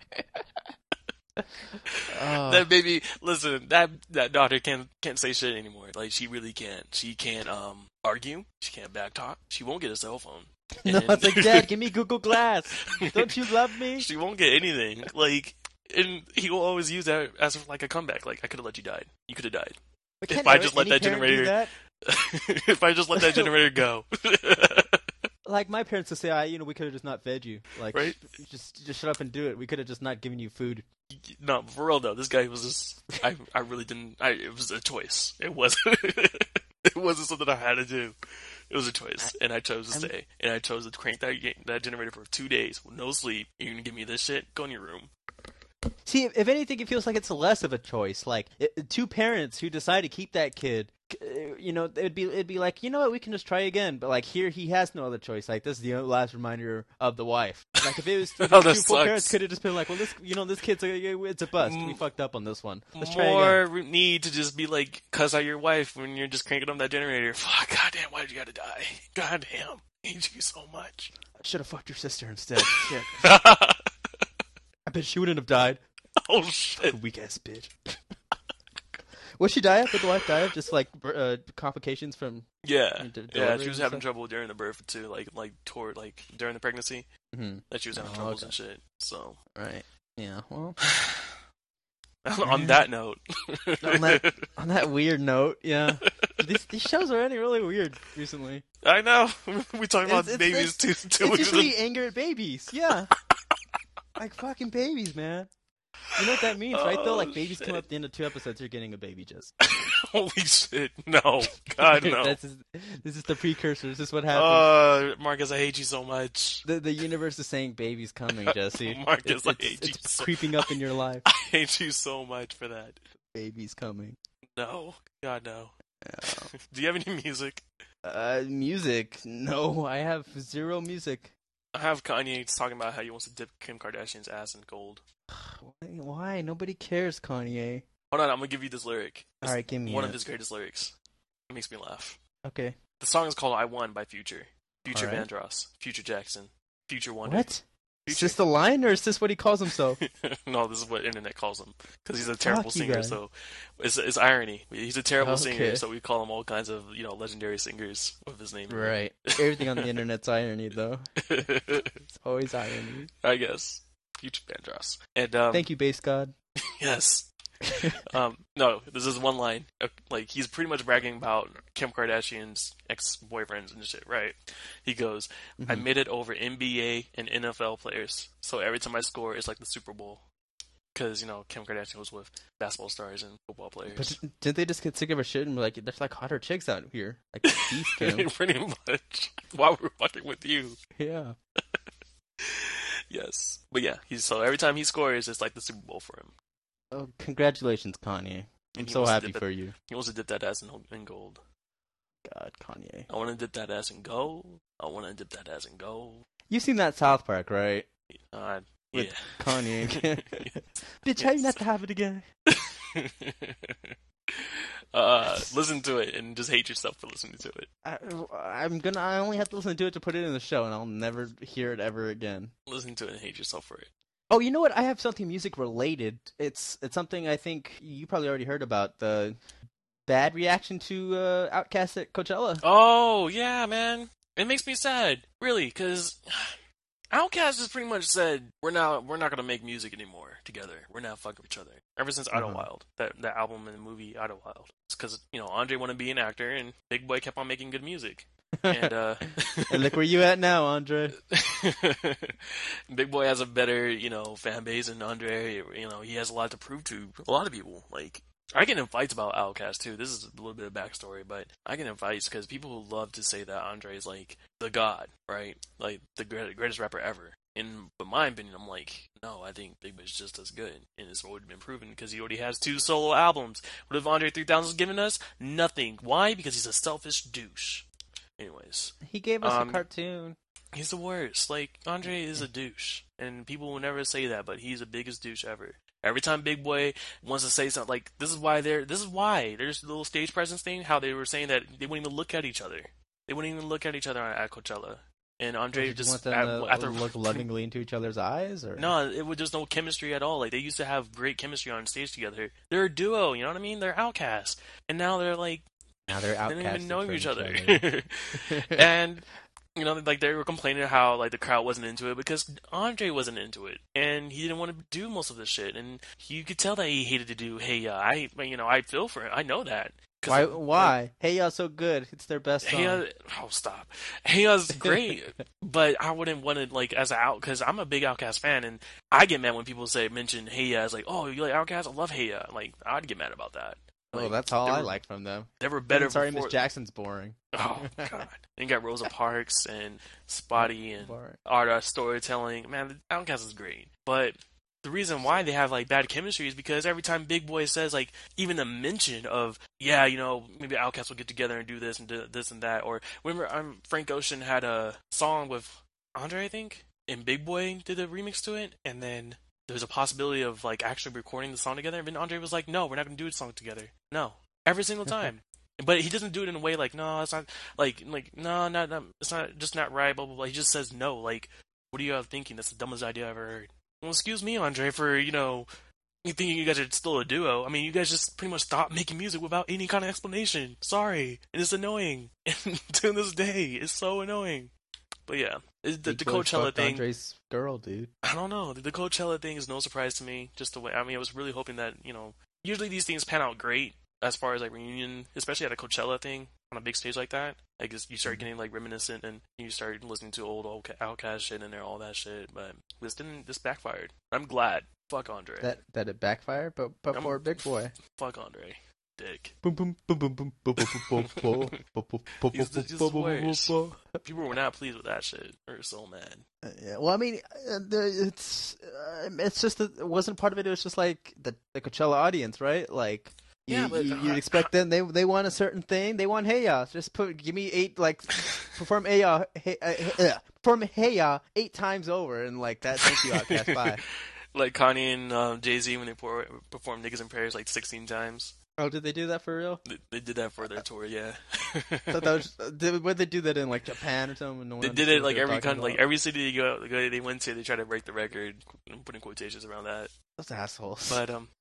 Oh. That baby, listen, that that daughter can't can't say shit anymore. Like she really can't. She can't um argue. She can't backtalk. She won't get a cell phone. No, And- it's like, Dad, give me Google Glass. Don't you love me? She won't get anything. Like, and he will always use that as like a comeback. Like, I could have let you die. You could have died But if can't I every- just let any that parent do generator- that? if I just let that generator go. Like my parents would say, I, you know, we could have just not fed you. Like, Right? sh- just just shut up and do it. We could have just not given you food. No, for real though, this guy was just. I I really didn't. I it was a choice. It wasn't. It wasn't something I had to do. It was a choice, and I chose to I'm- stay. And I chose to crank that ga- that generator for two days with no sleep. You're gonna give me this shit? Go in your room. See, if, if anything, it feels like it's less of a choice. Like it, two parents who decide to keep that kid, uh, you know, it'd be it'd be like, you know what, we can just try again. But like here, he has no other choice. Like this is the last reminder of the wife. Like if it was if Oh, two that full sucks. parents, could have just been like, well, this, you know, this kid's a, it's a bust. We Mm. fucked up on this one. Let's try again. More re- need to just be like, cuss out your wife when you're just cranking on that generator. Fuck, goddamn, why did you gotta die? Goddamn, I hate you so much. Should have fucked your sister instead. Shit. I bet she wouldn't have died. Oh shit. Weak ass bitch. What she die of? Did the wife die of just like uh, complications from? Yeah, De- yeah, delivery she was and having stuff? trouble during the birth too, like like toward like during the pregnancy, Mm-hmm. that she was having Oh, troubles okay. and shit. So, Right. Yeah. Well, on that note, on that on that weird note, yeah, these these shows are ending really weird recently. I know we talking about It's- it's- babies it's- too. too It's much of the- usually anger at babies. Yeah. Like fucking babies, man. You know what that means, right? Though, Oh, like babies shit. come up at the end of two episodes, you're getting a baby just. Holy shit! No, God no. That's just, this is the precursor. This is what happens. Uh, Marcus, I hate you so much. the the universe is saying baby's coming, Jesse. Marcus, it's, I it's, hate you it's so- creeping up in your life. I hate you so much for that. Baby's coming. No, God no. Yeah. Do you have any music? Uh, music? No, I have zero music. I have Kanye talking about how he wants to dip Kim Kardashian's ass in gold. Why? Why? Nobody cares, Kanye. Hold on, I'm gonna give you this lyric. It's All right, give me one it. of his greatest lyrics. It makes me laugh. Okay. The song is called "I Won" by Future. Future All right. Vandross. Future Jackson. Future Wonder. What? Is Future. this the line, or is this what he calls himself? No, this is what internet calls him because he's a terrible Fuck you singer. guys. So it's, it's irony. He's a terrible Okay. singer, so we call him all kinds of you know legendary singers with his name. Right. Everything on the internet's irony, though. It's always irony. I guess. Future Vandross. And um, Thank you, base god. yes. um, no, this is one line. Uh, Like he's pretty much bragging about Kim Kardashian's ex-boyfriends and shit, right? He goes, "I Mhm. made it over N B A and N F L players, so every time I score, it's like the Super Bowl." Because you know Kim Kardashian was with basketball stars and football players. But didn't they just get sick of her shit and be like, there's like hotter chicks out here? Like, these Kim. Pretty much. While we're fucking with you. Yeah. Yes. But yeah, he's so every time he scores, it's like the Super Bowl for him. Oh, congratulations, Kanye. I'm And he so wants to happy dip it- for you. He wants to dip that ass in, in gold. God, Kanye. I want to dip that ass in gold. I want to dip that ass in gold. You've seen that South Park, right? Uh, With yeah. Kanye. Bitch, how you not to have it again? uh, listen to it and just hate yourself for listening to it. I, I'm gonna. I only have to listen to it to put it in the show, and I'll never hear it ever again. Listen to it and hate yourself for it. Oh, you know what? I have something music related. It's it's something I think you probably already heard about. The bad reaction to uh, Outkast at Coachella. Oh, yeah, man. It makes me sad, really, because Outkast has pretty much said we're not we're not gonna make music anymore together. We're not fucking with each other. Ever since Uh-huh. Idlewild, that that album and the movie Idlewild. It's because you know Andre wanted to be an actor and Big Boy kept on making good music. And uh, And look where you at now, Andre. Big Boy has a better you know fan base than Andre. You know he has a lot to prove to a lot of people. Like I get in fights about Outkast too. This is a little bit of backstory, but I get in fights because people love to say that Andre is like the god, right? Like the great- greatest rapper ever. In but my opinion, I'm like, no, I think Big Boy's just as good, and it's already been proven because he already has two solo albums. What have Andre three thousand given us? Nothing. Why? Because he's a selfish douche. Anyways, He gave us Um, a cartoon. he's the worst. Like Andre is a douche, and people will never say that, but he's the biggest douche ever. Every time Big Boy wants to say something, like this is why they're this is why there's a little stage presence thing. How they were saying that they wouldn't even look at each other. They wouldn't even look at each other at Coachella. And Andre Did you just want them at, to after look lovingly into each other's eyes, or no, it was just no chemistry at all. Like they used to have great chemistry on stage together. They're a duo, you know what I mean? They're outcasts, and now they're like now they're they don't even outcasted know from each other. other. And you know, like they were complaining how like the crowd wasn't into it because Andre wasn't into it, and he didn't want to do most of this shit. And you could tell that he hated to do. Hey, uh, I, you know, I feel for it. I know that. 'Cause, Why? like, Why? Hey, y'all, so good. It's their best song. Hey, uh, oh stop! Hey, was great, but I wouldn't want to like as a out because I'm a big Outkast fan, and I get mad when people say mention Hey Ya as like, oh, you like Outkast? I love Hey Ya. Like I'd get mad about that. Oh, Like, that's all they I were- like from them. They were better. Sorry, before... Miss Jackson's boring. Oh god! Then you got Rosa Parks and Spotty and Boring. art storytelling. Man, Outkast is great, but the reason why they have like bad chemistry is because every time Big Boy says like even the mention of yeah, you know, maybe Outkast will get together and do this and do this and that, or remember, um, Frank Ocean had a song with Andre, I think, and Big Boy did a remix to it, and then there was a possibility of like actually recording the song together, and then Andre was like, no, we're not gonna do a song together, no, every single time. But he doesn't do it in a way like, no, it's not, like, like, no, not, not, it's not, just not right, blah, blah, blah. He just says no, like, what are you thinking? That's the dumbest idea I've ever heard. Well, excuse me, Andre, for, you know, You think you guys are still a duo? I mean, you guys just pretty much stopped making music without any kind of explanation. Sorry, and it's annoying. And to this day, it's so annoying. But yeah, the, the, the Coachella thing. Andre's girl, dude. I don't know. The, the Coachella thing is no surprise to me. Just the way. I mean, I was really hoping that you know. Usually these things pan out great as far as like reunion, especially at a Coachella thing on a big stage like that. I guess you start getting like reminiscent and you start listening to old old Outkast shit and there all that shit. But this didn't. This backfired. I'm glad. Fuck Andre. That that it backfired, but but I'm, for a big boy. Fuck Andre. Dick. Boom boom boom boom boom boom boom boom boom boom He's the, he's the worst. People were not pleased with that shit. They were so mad. Uh, yeah, well, I mean, uh, the, it's uh, it's just that it wasn't part of it. It was just like the the Coachella audience, right? Like. You, yeah, but you, you'd expect them. They they want a certain thing. They want Hey Ya. Just put give me eight like perform Hey Ya hey, uh, hey, uh, perform Hey Ya eight times over and like that. Thank you, Outkast. Bye. Like Kanye and uh, Jay-Z when they pour, performed Niggas and Prayers like sixteen times. Oh, did they do that for real? They, they did that for their tour, yeah. that was, did, would they do that in like Japan or something? No they did it like every country, like every city they go, they went to. They try to break the record, putting quotations around that. Those assholes. But um,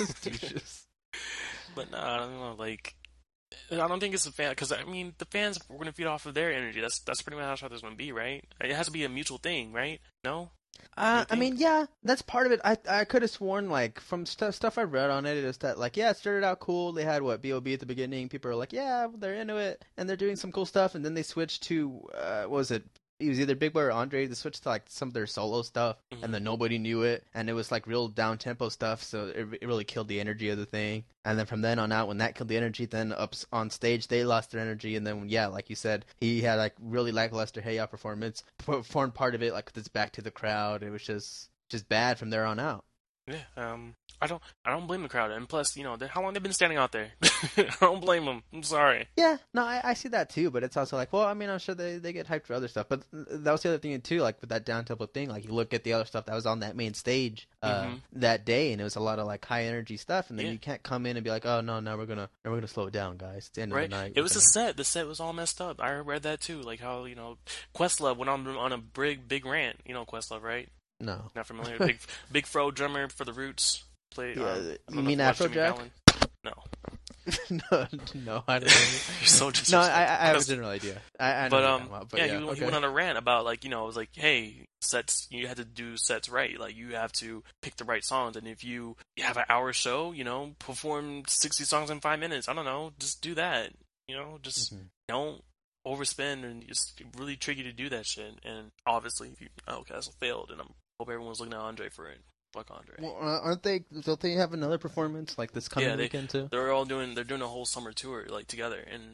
but nah, I don't know. Like, I don't think it's a fan because I mean the fans were gonna feed off of their energy. That's that's pretty much how there's gonna be, right? It has to be a mutual thing, right? No. Uh, I mean, yeah, that's part of it. I I could have sworn, like, from stuff stuff I read on it, is that, like, yeah, it started out cool. They had, what, B O B at the beginning. People are like, yeah, they're into it, and they're doing some cool stuff. And then they switched to, uh, what was it? It was either Big Boy or Andre. They switched to, like, some of their solo stuff, mm-hmm. and then nobody knew it. And it was, like, real down-tempo stuff, so it, it really killed the energy of the thing. And then from then on out, when that killed the energy, then up on stage, they lost their energy. And then, yeah, like you said, he had, like, really lackluster Hey Ya performance. Performed part of it, like, with his back to the crowd. It was just, just bad from there on out. Yeah, um, I don't, I don't blame the crowd, and plus, you know, how long they've been standing out there. I don't blame them. I'm sorry. Yeah, no, I, I see that too, but it's also like, well, I mean, I'm sure they, they get hyped for other stuff, but that was the other thing too, like with that down-tempo thing, like you look at the other stuff that was on that main stage uh, mm-hmm. that day, and it was a lot of like high energy stuff, and then yeah. you can't come in and be like, oh no, no, we're gonna, no, we're gonna slow it down, guys. It's the end right. of the night. It was gonna... the set. The set was all messed up. I read that too, like how you know, Questlove went on on a big big rant. You know Questlove, right? No, not familiar. big big fro drummer for the Roots. Play, yeah, um, you mean Afrojack? No. no, no, I don't know. You're so no, I, I have a general idea. I, I but know um, about, but yeah, yeah he, okay. he went on a rant about like you know, it was like, hey, sets, you had to do sets right. Like you have to pick the right songs, and if you have an hour show, you know, perform sixty songs in five minutes. I don't know, just do that. You know, just mm-hmm. don't overspend, and it's really tricky to do that shit. And obviously, you, Outkast failed, and I hope everyone's looking at Andre for it. Fuck Andre. Well, uh, aren't they? Don't they have another performance like this coming yeah, they, weekend too? They're all doing. They're doing a whole summer tour like together, and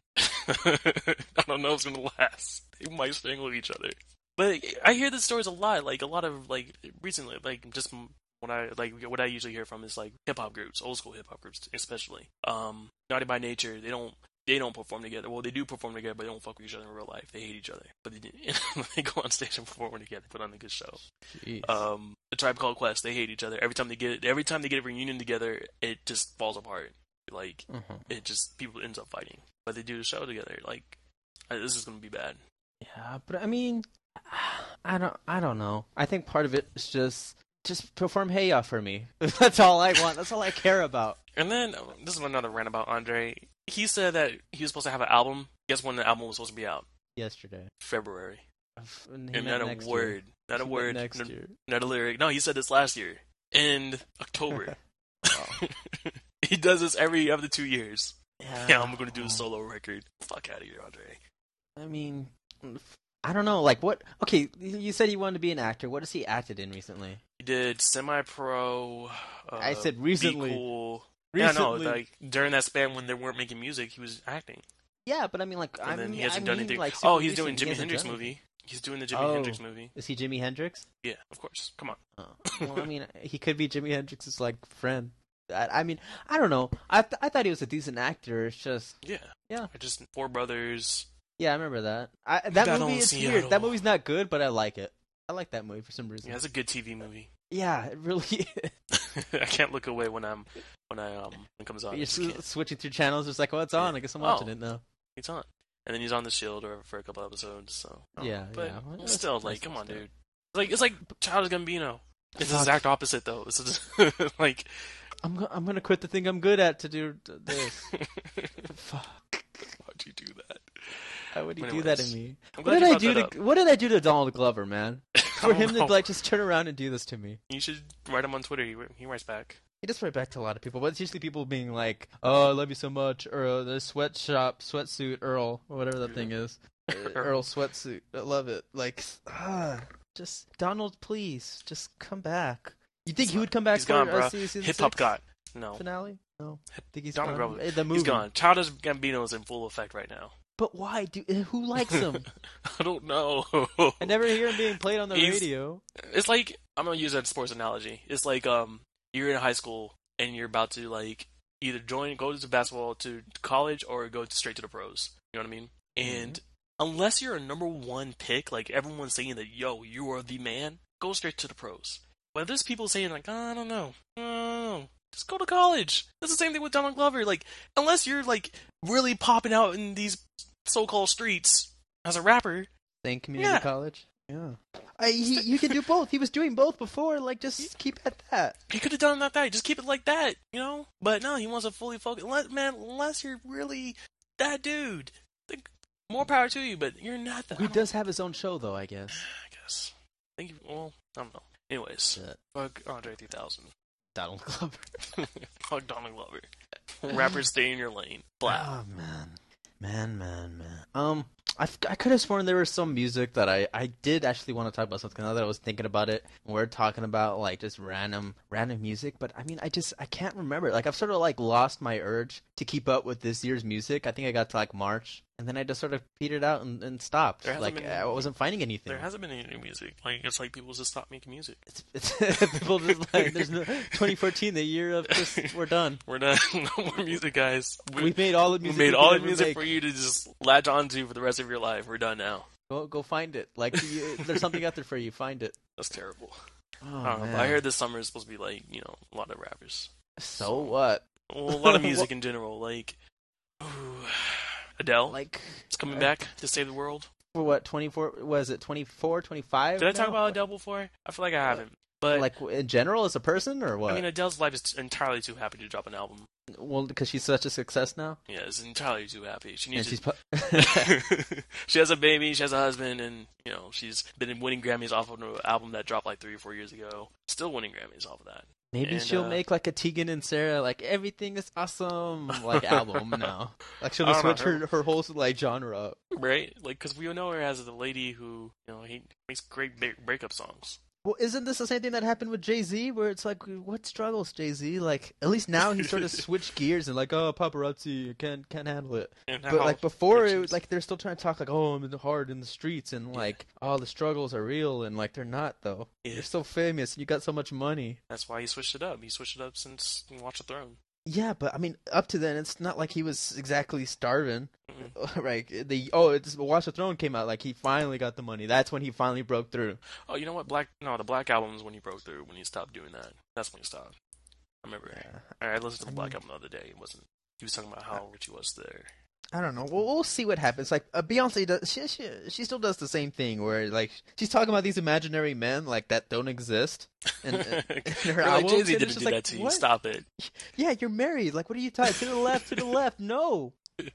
I don't know if it's gonna last. They might strangle each other. But I hear the stories a lot. Like a lot of like recently, like just what I like what I usually hear from is like hip hop groups, old school hip hop groups, especially. Um, Naughty by Nature, they don't. They don't perform together. Well, they do perform together, but they don't fuck with each other in real life. They hate each other. But they, they go on stage and perform together, put on a good show. Jeez. Um, The Tribe Called Quest, they hate each other. Every time they get every time they get a reunion together, it just falls apart. Like uh-huh. it just people ends up fighting. But they do the show together. Like this is gonna be bad. Yeah, but I mean, I don't, I don't know. I think part of it is just just perform Hey Ya for me. That's all I want. That's all I care about. And then this is another rant about Andre. He said that he was supposed to have an album. Guess when the album was supposed to be out? Yesterday. February. And, and not a word. Year. Not a he word. Next not, year. Not a lyric. No, he said this last year. In October. Oh. He does this every other two years. Yeah, yeah I'm going to do a solo record. Fuck out of here, Andre. I mean, I don't know. Like, what? Okay, you said he wanted to be an actor. What has he acted in recently? He did Semi-Pro. Uh, I said recently. Be Cool. Recently. Yeah, no, like during that span when they weren't making music, he was acting. Yeah, but I mean, like, and I then mean, he hasn't I done mean, anything. Like, oh, he's doing recent. Jimi He Hendrix done movie. He's doing the Jimi oh. Hendrix movie. Is he Jimi Hendrix? Yeah, of course. Come on. Oh. Well, I mean, he could be Jimi Hendrix's like friend. I, I mean, I don't know. I th- I thought he was a decent actor. It's just yeah, yeah. I just Four Brothers. Yeah, I remember that. I, that Battle movie is Seattle. weird. That movie's not good, but I like it. I like that movie for some reason. Yeah, it's a good T V movie. Yeah, it really is. I can't look away when I'm when I um when it comes on. You're s- switching through channels. It's like, oh, it's on. Yeah. I guess I'm watching oh, it now. It's on, and then he's on The Shield or for a couple episodes. So yeah, but yeah. still, like, come on, dude. It's like it's like Childish Gambino. It's the Fuck. exact opposite, though. It's just, like, I'm go- I'm gonna quit the thing I'm good at to do t- this. Fuck. why'd you do that? Why would he But do that to anyways, me? I'm What glad did you I brought do that to up. What did I do to Donald Glover, man? I For don't him to know. like just turn around and do this to me. You should write him on Twitter. He he writes back. He does right back to a lot of people, but it's usually people being like, "Oh, I love you so much," or uh, the sweatshop, sweatsuit, Earl, or whatever that thing is, Uh, Earl sweatsuit. I love it. Like, ah, just Donald, please, just come back. You think He's he would come back he's for gone, uh, bro. season Hip hop six god. No, finale? No, I think he's Donald gone. Glover. Eh, The movie. He's gone. Childish Gambino is in full effect right now. But why? Do eh, who likes him? I don't know. I never hear him being played on the He's- radio. It's like, I'm gonna use that sports analogy. It's like um you're in high school and you're about to like either join, go to basketball to college, or go straight to the pros. You know what I mean? And unless you're a number one pick, like everyone's saying that, yo, you are the man, go straight to the pros. But there's people saying like, oh, I don't know, I don't know. Just go to college. That's the same thing with Donald Glover. Like, unless you're like really popping out in these so-called streets as a rapper, Same community Yeah. college. Yeah. I, he, you can do both. He was doing both before. Like, just keep at that. he could have done that. That just keep it like that, you know. But no, he wants to fully focus. Unless, man, unless you're really that dude, think, more power to you. But you're not that. He does have his own show, though, I guess. I guess. Thank you. Well, I don't know. Anyways, Shit. fuck Andre three thousand. Donald Glover. Fuck Donald Glover. Rappers, stay in your lane. Blah. Oh, man. Man, man, man. Um, I, f- I could have sworn there was some music that I, I did actually want to talk about something now that I was thinking about it. We're talking about, like, just random random music, but, I mean, I just, I can't remember. Like, I've sort of, like, lost my urge to keep up with this year's music. I think I got to, like, March, and then I just sort of petered out and, and stopped. There hasn't Like, been- I wasn't finding anything. There hasn't been any new music. Like, it's like people just stopped making music. It's, it's people just like there's no twenty fourteen, the year of just we're done. We're done. No more music, guys. We, We've made all the we music. made we all could the ever music make. for you to just latch onto for the rest of your life. We're done now. Go go find it. Like you, there's something out there for you. Find it. That's terrible. Oh, I don't know. man. But I heard this summer is supposed to be like, you know, a lot of rappers. So what? Well, a lot of music in general. Like, ooh, Adele Like is coming uh, back to save the world. for what? twenty-four? Was it twenty-four, twenty-five? Did I talk now? about Adele before? I feel like I haven't. But Like in general as a person or what? I mean, Adele's life is entirely too happy to drop an album. well, because she's such a success now, Yeah, it's entirely too happy. She and needs she's. to. pu- She has a baby, she has a husband, and you know she's been winning Grammys off of an album that dropped like three or four years ago. Still winning Grammys off of that. Maybe And, she'll uh, make like a Tegan and Sarah, like everything is awesome, like album now. Like she'll I just don't switch know. her her whole like genre up. Right? Like, because we know her as the lady who, you know, he makes great ba- breakup songs. Well, isn't this the same thing that happened with Jay-Z, where it's like, what struggles, Jay-Z? Like, at least now he sort of switched gears and like, oh, paparazzi, can't can't handle it. And But how like before, rich it he was is. like they're still trying to talk like, oh, I'm in the hard in the streets, and Yeah. like, oh, the struggles are real, and like they're not though. Yeah. You're so famous, and you got so much money. That's why he switched it up. He switched it up since Watch the Throne. Yeah, but I mean, up to then, it's not like he was exactly starving. Mm-mm. Right? The oh, it's Watch the Throne came out, like he finally got the money. That's when he finally broke through. Oh, you know what? Black no, the Black Album is when he broke through. When he stopped doing that, that's when he stopped. I remember. Yeah. I listened to the I Black mean- Album the other day. It wasn't. He was talking about how rich he was there. I don't know. We'll, we'll see what happens. Like uh, Beyonce does, she, she she still does the same thing where like she's talking about these imaginary men like that don't exist. And, and, and her You're like, albums, Jay-Z and didn't it's do just like, that to you. what? Stop it. Yeah, you're married. Like, what are you tied to the left? To the left? No.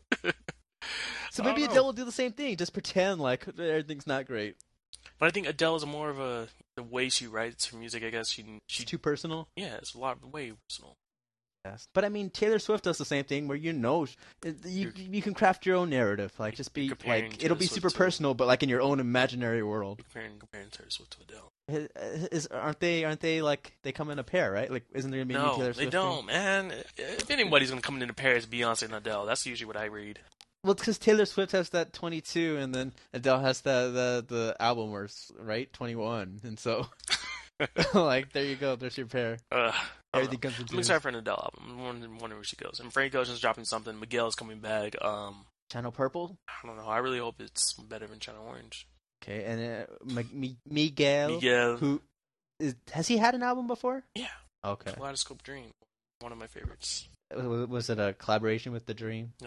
So I maybe don't know. Adele will do the same thing. Just pretend like everything's not great. But I think Adele is more of a the way she writes her music. I guess she she She's too personal. yeah, it's a lot way personal. Yes. But I mean, Taylor Swift does the same thing where you know it- you you can craft your own narrative. Like, just be You're comparing like Taylor it'll be Swift super to- personal, but like in your own imaginary world. Comparing comparing Taylor Swift to Adele. Is, is aren't they aren't they like they come in a pair, right? Like, isn't there maybe No, Taylor they Swift? don't, man. If anybody's gonna come into Paris, Beyonce and Adele. That's usually what I read. Well, because Taylor Swift has that twenty-two, and then Adele has the the the album where it's right twenty-one, and so like there you go, there's your pair. Ugh, I don't Everything know. comes into I'm excited for an Adele album. I'm wondering, wondering where she goes. And Frank Ocean's dropping something. Miguel's coming back. Um, Channel Purple. I don't know. I really hope it's better than Channel Orange. Okay, and uh, M- M- Miguel, Miguel, who is has he had an album before? yeah, Okay, Kaleidoscope Dream, one of my favorites. was was it a collaboration with The Dream? No,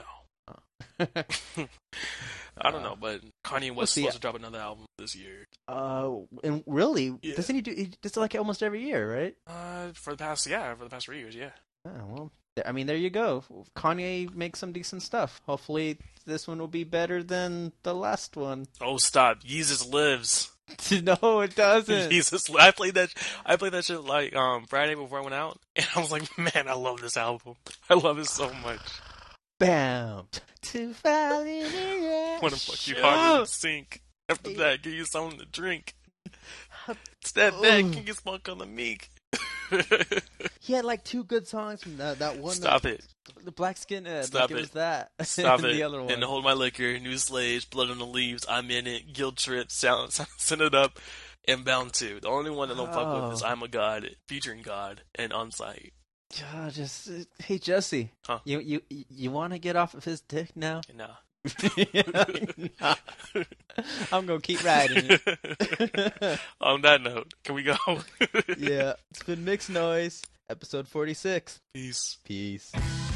I don't know, but Kanye we'll West see. supposed to drop another album this year. Uh, and really, Yeah. doesn't he do? He does it like almost every year, right? Uh, for the past, yeah, for the past three years, yeah. Oh, well, th- I mean, there you go. Kanye makes some decent stuff. Hopefully, this one will be better than the last one. Oh, stop! Yeezus lives. No, it doesn't. Jesus, I played that. I played that shit like um Friday before I went out, and I was like, man, I love this album. I love it so much. Bam. To fall in the Want to fuck you harder than sink. After that, give you something to drink. Step back, Ugh. can you smoke on the meek? He had like two good songs from that, that one. Stop that, it. The Black Skinhead. Stop like it. it. was that. Stop and it. The other one. And Hold My Liquor, New Slaves, Blood on the Leaves, I'm in it, Guilt Trip, Sound, Send It Up, and Bound to. The only one that don't fuck with is Oh. I'm a God, featuring God, and On Site. Oh, just uh, hey Jesse, Huh? you you you want to get off of his dick now? Nah. Nah. I'm gonna keep riding it. On that note, can we go? Yeah, it's been Mixed Noise, episode forty-six. Peace. Peace.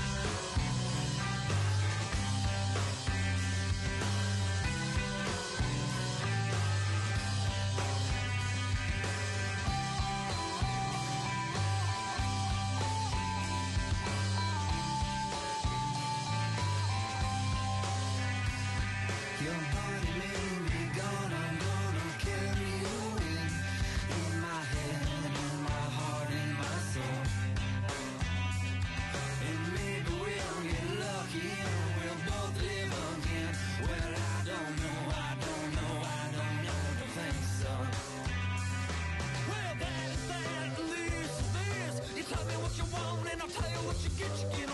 Your body made me gone, I'm gonna carry you in, in my head, in my heart, in my soul. And maybe we'll get lucky and we'll both live again. Well, I don't know, I don't know, I don't know, don't think so. Well, that is that, at least this. You tell me what you want and I'll tell you what you get, you get